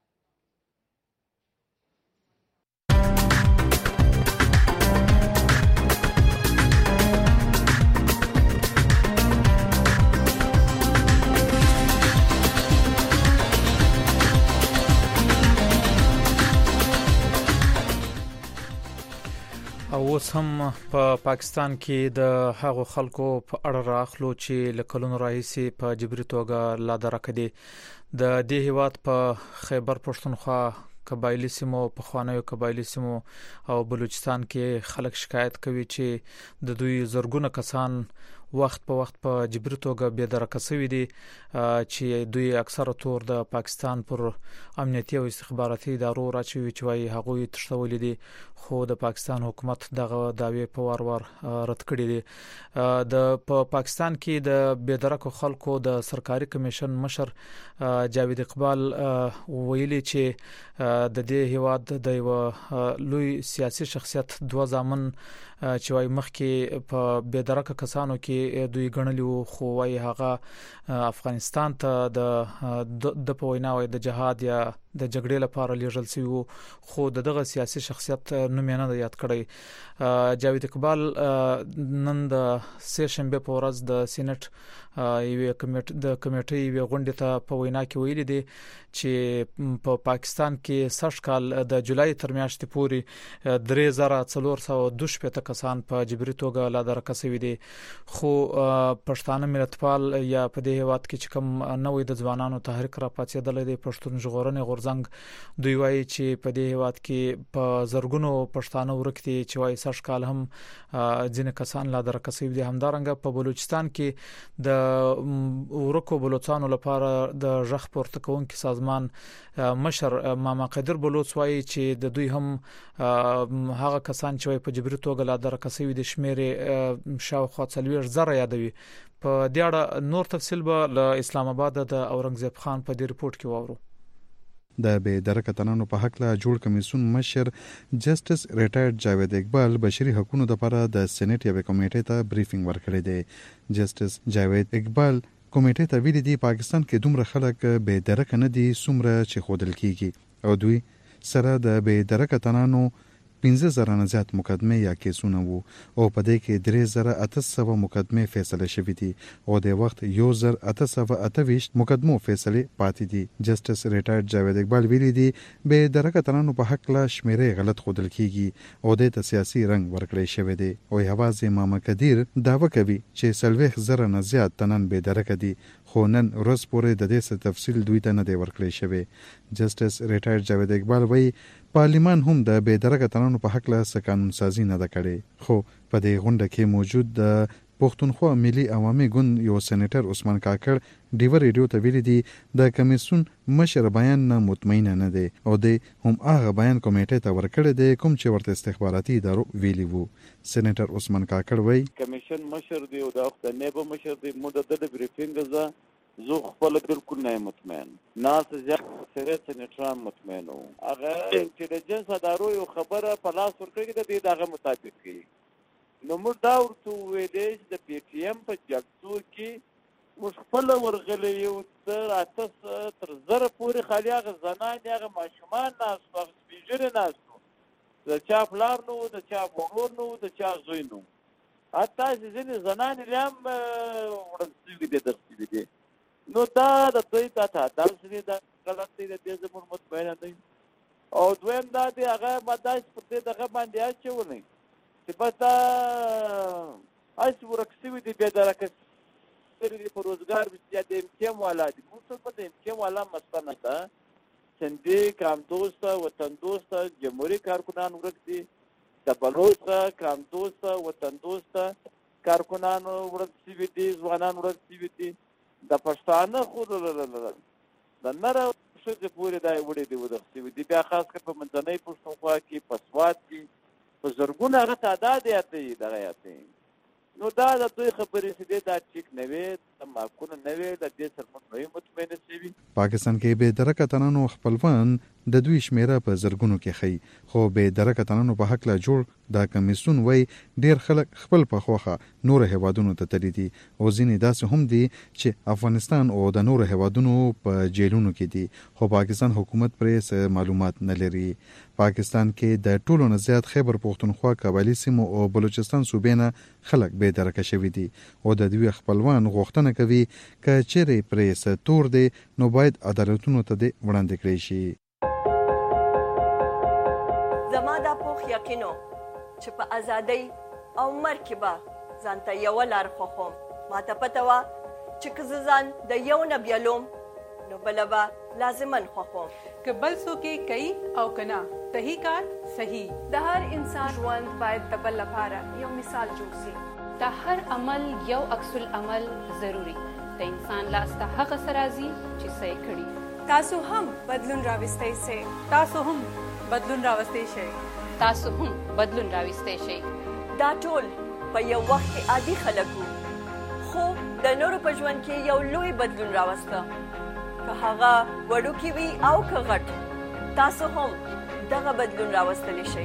او اوس هم په پا پاکستان کې د هغو خلکو په اړه راخلو چې له کلونو راهیسې په جبري توګه لا درکه دي. د دې هیواد په خیبر پښتونخوا قبایلی سیمو، په خوانیو قبایلی سیمو او بلوچستان کې خلک شکایت کوي چې د دوی زرګونه کسان وخت په وخت په جبري توګه بې درکه شوي دي، چې دوی اکثره تور د پاکستان پر امنیتي او استخباراتي ادارو راچوي چې وايي هغوی تښتولي دي، خو د پاکستان حکومت دغه داوی په وار وار رد کړي دي. د په پاکستان کې د بې درکو خلکو د سرکاري کمیشن مشر جاوید اقبال ویلي چې د دې هیواد د یو لوی سیاسي شخصیت دوه ځامن چې وايي مخکې په بې درکه کسانو کې دوی ګڼلی وو، خو وايي هغه افغانستان ته د د په وینا وايي د جهاد یا د جګړې لپاره لیږل شوی وو، خو دغه سیاسي شخصیت نوم یې نه یاد کړی. جاوید اقبال نن د سه شنبه په ورځ د سېنات یوې کمیټې د کمیټې یوې غونډې ته په وینا کې ویلي دي چې په پاکستان کې سږ کال د جولای تر میاشتې پورې درې زره څلور سوه دوه شپېته کسان په جبري توګه لا درکه شوي دي، خو پښتانه ملتپال یا په دې هیواد کې چې کوم نوې د ځوانانو تحریک را پاتېدلی دی، پښتون ژغورنې غورځنګ، دوی وایي چې په دې هیواد کې په زرګونو پښتانه ورک دي چې وایي سږ کال هم ځینې کسان لا درکه شوي دي. همدارنګه په بلوچستان کې د ورکو بلوچستانو لپاره د ژغ پورته کوونکي سازمان مشر ماما قدر بلوچ وایي چې د دوی هم هغه کسان چې په جبري توګه لا درکه شوي دي شمېر شاوخوا څلوېښت زره یادوي. په دې اړه نور تفصیل به له اسلام آباد د اورنګزیب خان په دې ریپورت کې واورو. د بې درکه تنانو په حق له جوړ کمیسیون مشر جسټس ریټایرډ جاوید اقبال بشري حقوقو لپاره د سېنات یوې کمیټې ته بریفینګ ورکړی دی. جسټس جاوید اقبال کمیټې ته ویلي دي پاکستان کې دومره خلک بې درکه نه دي څومره چې ښودل کیږي او دوی سره د بې درکه تنانو پنځه زره نه زیات مقدمې یا کیسونه وو او په دې کې درې زره اته سوه مقدمې فیصله شوې دي او د وخت یو زر اته سوه اته ویشت مقدمو فیصلې پاتې دي. جسټس ریټایرډ جاوید اقبال ویلي دي بې درکه تنانو په حق لا شمیرې غلط ښودل کیږي او د ته سیاسي رنګ ورکړی شوی دی او یوازې ماما کدیر دعوه کوي چې څلوېښت زره نه زیات تنان بې درکه دي خو نن ورځ پورې د دې څه تفصیل دوی ته نه دی ورکړی شوی. جسټس ریټایرډ جاوید اقبال وایي پارلیمان هم د بې درکه تنانو په حق له څه قانون سازي نه ده کړې خو په دې غونډه کې موجود د پښتونخوا ملي عوامي ګوند یو سېنیټر عثمان کاکړ ډیو ریډیو ته ویلي دي د کمیسیون مشر بیان نه مطمئن نه دی او د هم هغه بیان کمیټې ته ورکړی دی کوم چې ورته استخباراتي ادارو ویلي وو. سېنیټر عثمان کاکړ وایي کمیشن مشر دی او د وخت نیبه مشر دی مو د د بریفینګ ز زه خپل بالکل نه مطمئن ناس زیات سره سېنیټران مطمئن وو هغه انټيليجنس ادارو یو خبره په لاس ورکړي د دې دغه مطابق کی نو موږ دا ورته ویلې د پی ټی ایم په جګړو کې موږ خپل ورغلې یو تر اته تر زره پورې خالي هغه زنان هغه ماشومان ناس او سپیجر ناس د چا پلار نو د چا ورور نو د چا زوی نو حتی ځینې زنان لم ورڅوي د دستي دي نو دا د دوی ته دا څه دا غلط دی د دې زموږ مطمئن نه او دویم دا دی هغه مداش په دې دغه باندې اچولې چې پتا اسی ورکسوي دی به درکه سری په روزګار بیا د امکان والا دي موږ په دې امکان والا مستنه ده څنګه کام دوست وطن دوست جمهوریت کارکنان ورکدي د بلوچ کام دوست وطن دوست کارکنان ورکسوي دي ځوانان ورکسوي دي د پښتانه خو د نره ښځې پورې دا وړې دي ودغسوي دي بیا خاص کر په منځنۍ پښتونخوا کې په سوات کې په زرګونه هغه تعداد یاتې دغه یاتې نو دا د دوی خبرې چې دی دا ټیک نه وي معقوله نه وي د دې سره موږ نوی مطمئنه شوي. پاکستان کې بې درکه تنانو خپلوان د دوی شمیره په زرګونو کې ښیي خو بې درکه تنانو په حق لا جوړ دا کمیسیون وای ډیر خلک خپل په خوخه نور هیوادونو ته تللی دي او ځینې داسې هم دي چې افغانستان او د نور هیوادونو په جیلونو کې دي خو پاکستان حکومت پرې معلومات نه لري. پاکستان کې د ټولو نه زیات خیبر پښتونخوا قبایلی سیمو او بلوچستان صوبې نه خلک بې درکه شوي دي او د دوی خپلوان غوښتنه کوي که چیرې پرې څه تور دی نو باید عدالتونو ته دې وړاندې کړی شي. زما دا پوخ یقینو چې په ازادۍ او مرګ کې به ځان ته یوه لار خوښوم ماته پته وه چې که زه ځان د یو نه بیلوم نو بله به لازمن خوښوم که بل څوک یې کوي او که نه صحیح کار صحیح د هر انسان ژوند باید د بل لپاره یو مثال جوړ سي د هر عمل یو عکس العمل ضروري د انسان لاس ته هغه څه راځي چې څه یې کړي تاسو هم بدلون راوستی سئ تاسو هم بدلون راوستی شئ تاسو هم بدلون راوستی شئ دا ټول په یو وخت کې عادي خلک وو خو د نورو په ژوند کې یو لوی بدلون راوسته که هغه وړوکی وي او که غټ تاسو هم دغه بدلون راوستلی شئ.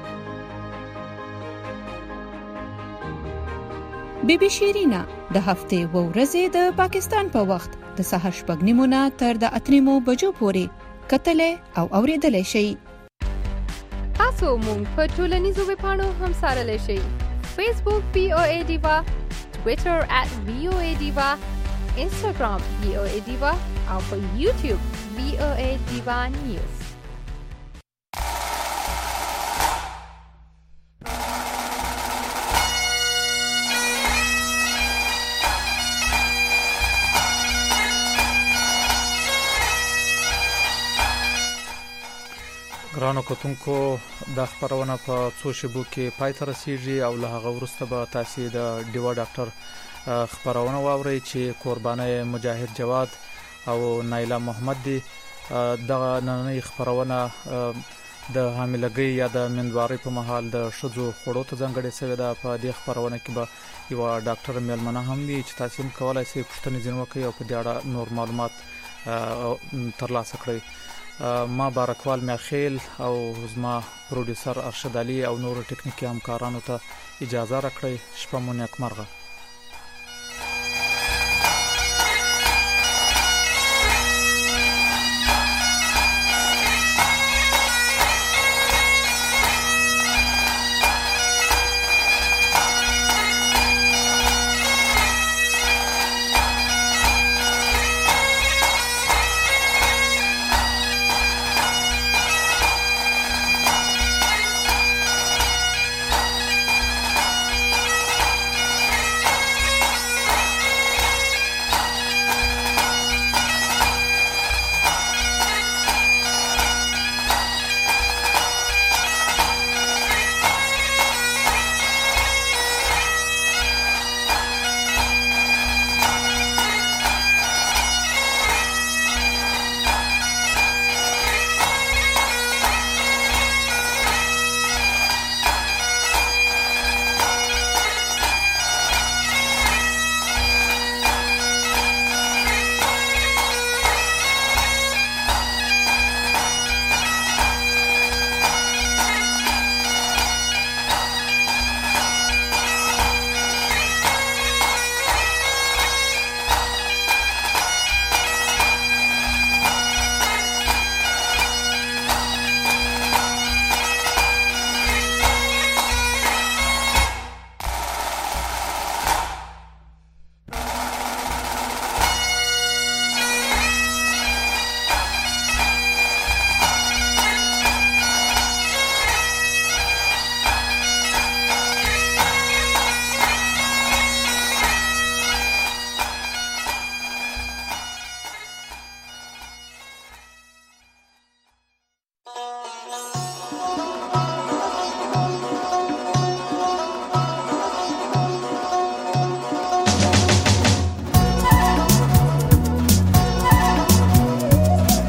بی بی شیرینا د هفتې و ورځې د پاکستان په وخت د سهار شپږ نیمو نه تر د اته نیمو بجو پورې کتلې او اوریدلې شئ. تاسو مونږ په ټولنیزو ویبپاڼو هم څارلی شئ. فیسبوک وی او ای ډیوا، ټویټر ات وی او ای ډیوا، انسټاګرام وی او ای ډیوا او په یوټیوب وی او ای ډیوا نیوز. ګرانو کتونکو دا خبرونه په څو شیبو کې پای ته رسیږي او له هغه وروسته به تاسو د ډیوا ډاکټر خبرونه واورئ چې قرباني مجاهد جواد او نایلا محمد دی. دغه نننۍ خبرونه د حاملګۍ یا د مندوارۍ په مهال د ښځو خوړو ته ځانګړې شوې ده. په دې خبرونه کې به یوه ډاکټر میلمنه هم وي چې تاسو هم کولی شئ پوښتنې ځینې وکړئ او په دې اړه نور معلومات ترلاسه کړئ. ما بارکوال میاخیل او زما پروډوسر ارشد علي او نور ټکنیکی همکارانو ته اجازه راکړئ. شپه مو نیکمرغه.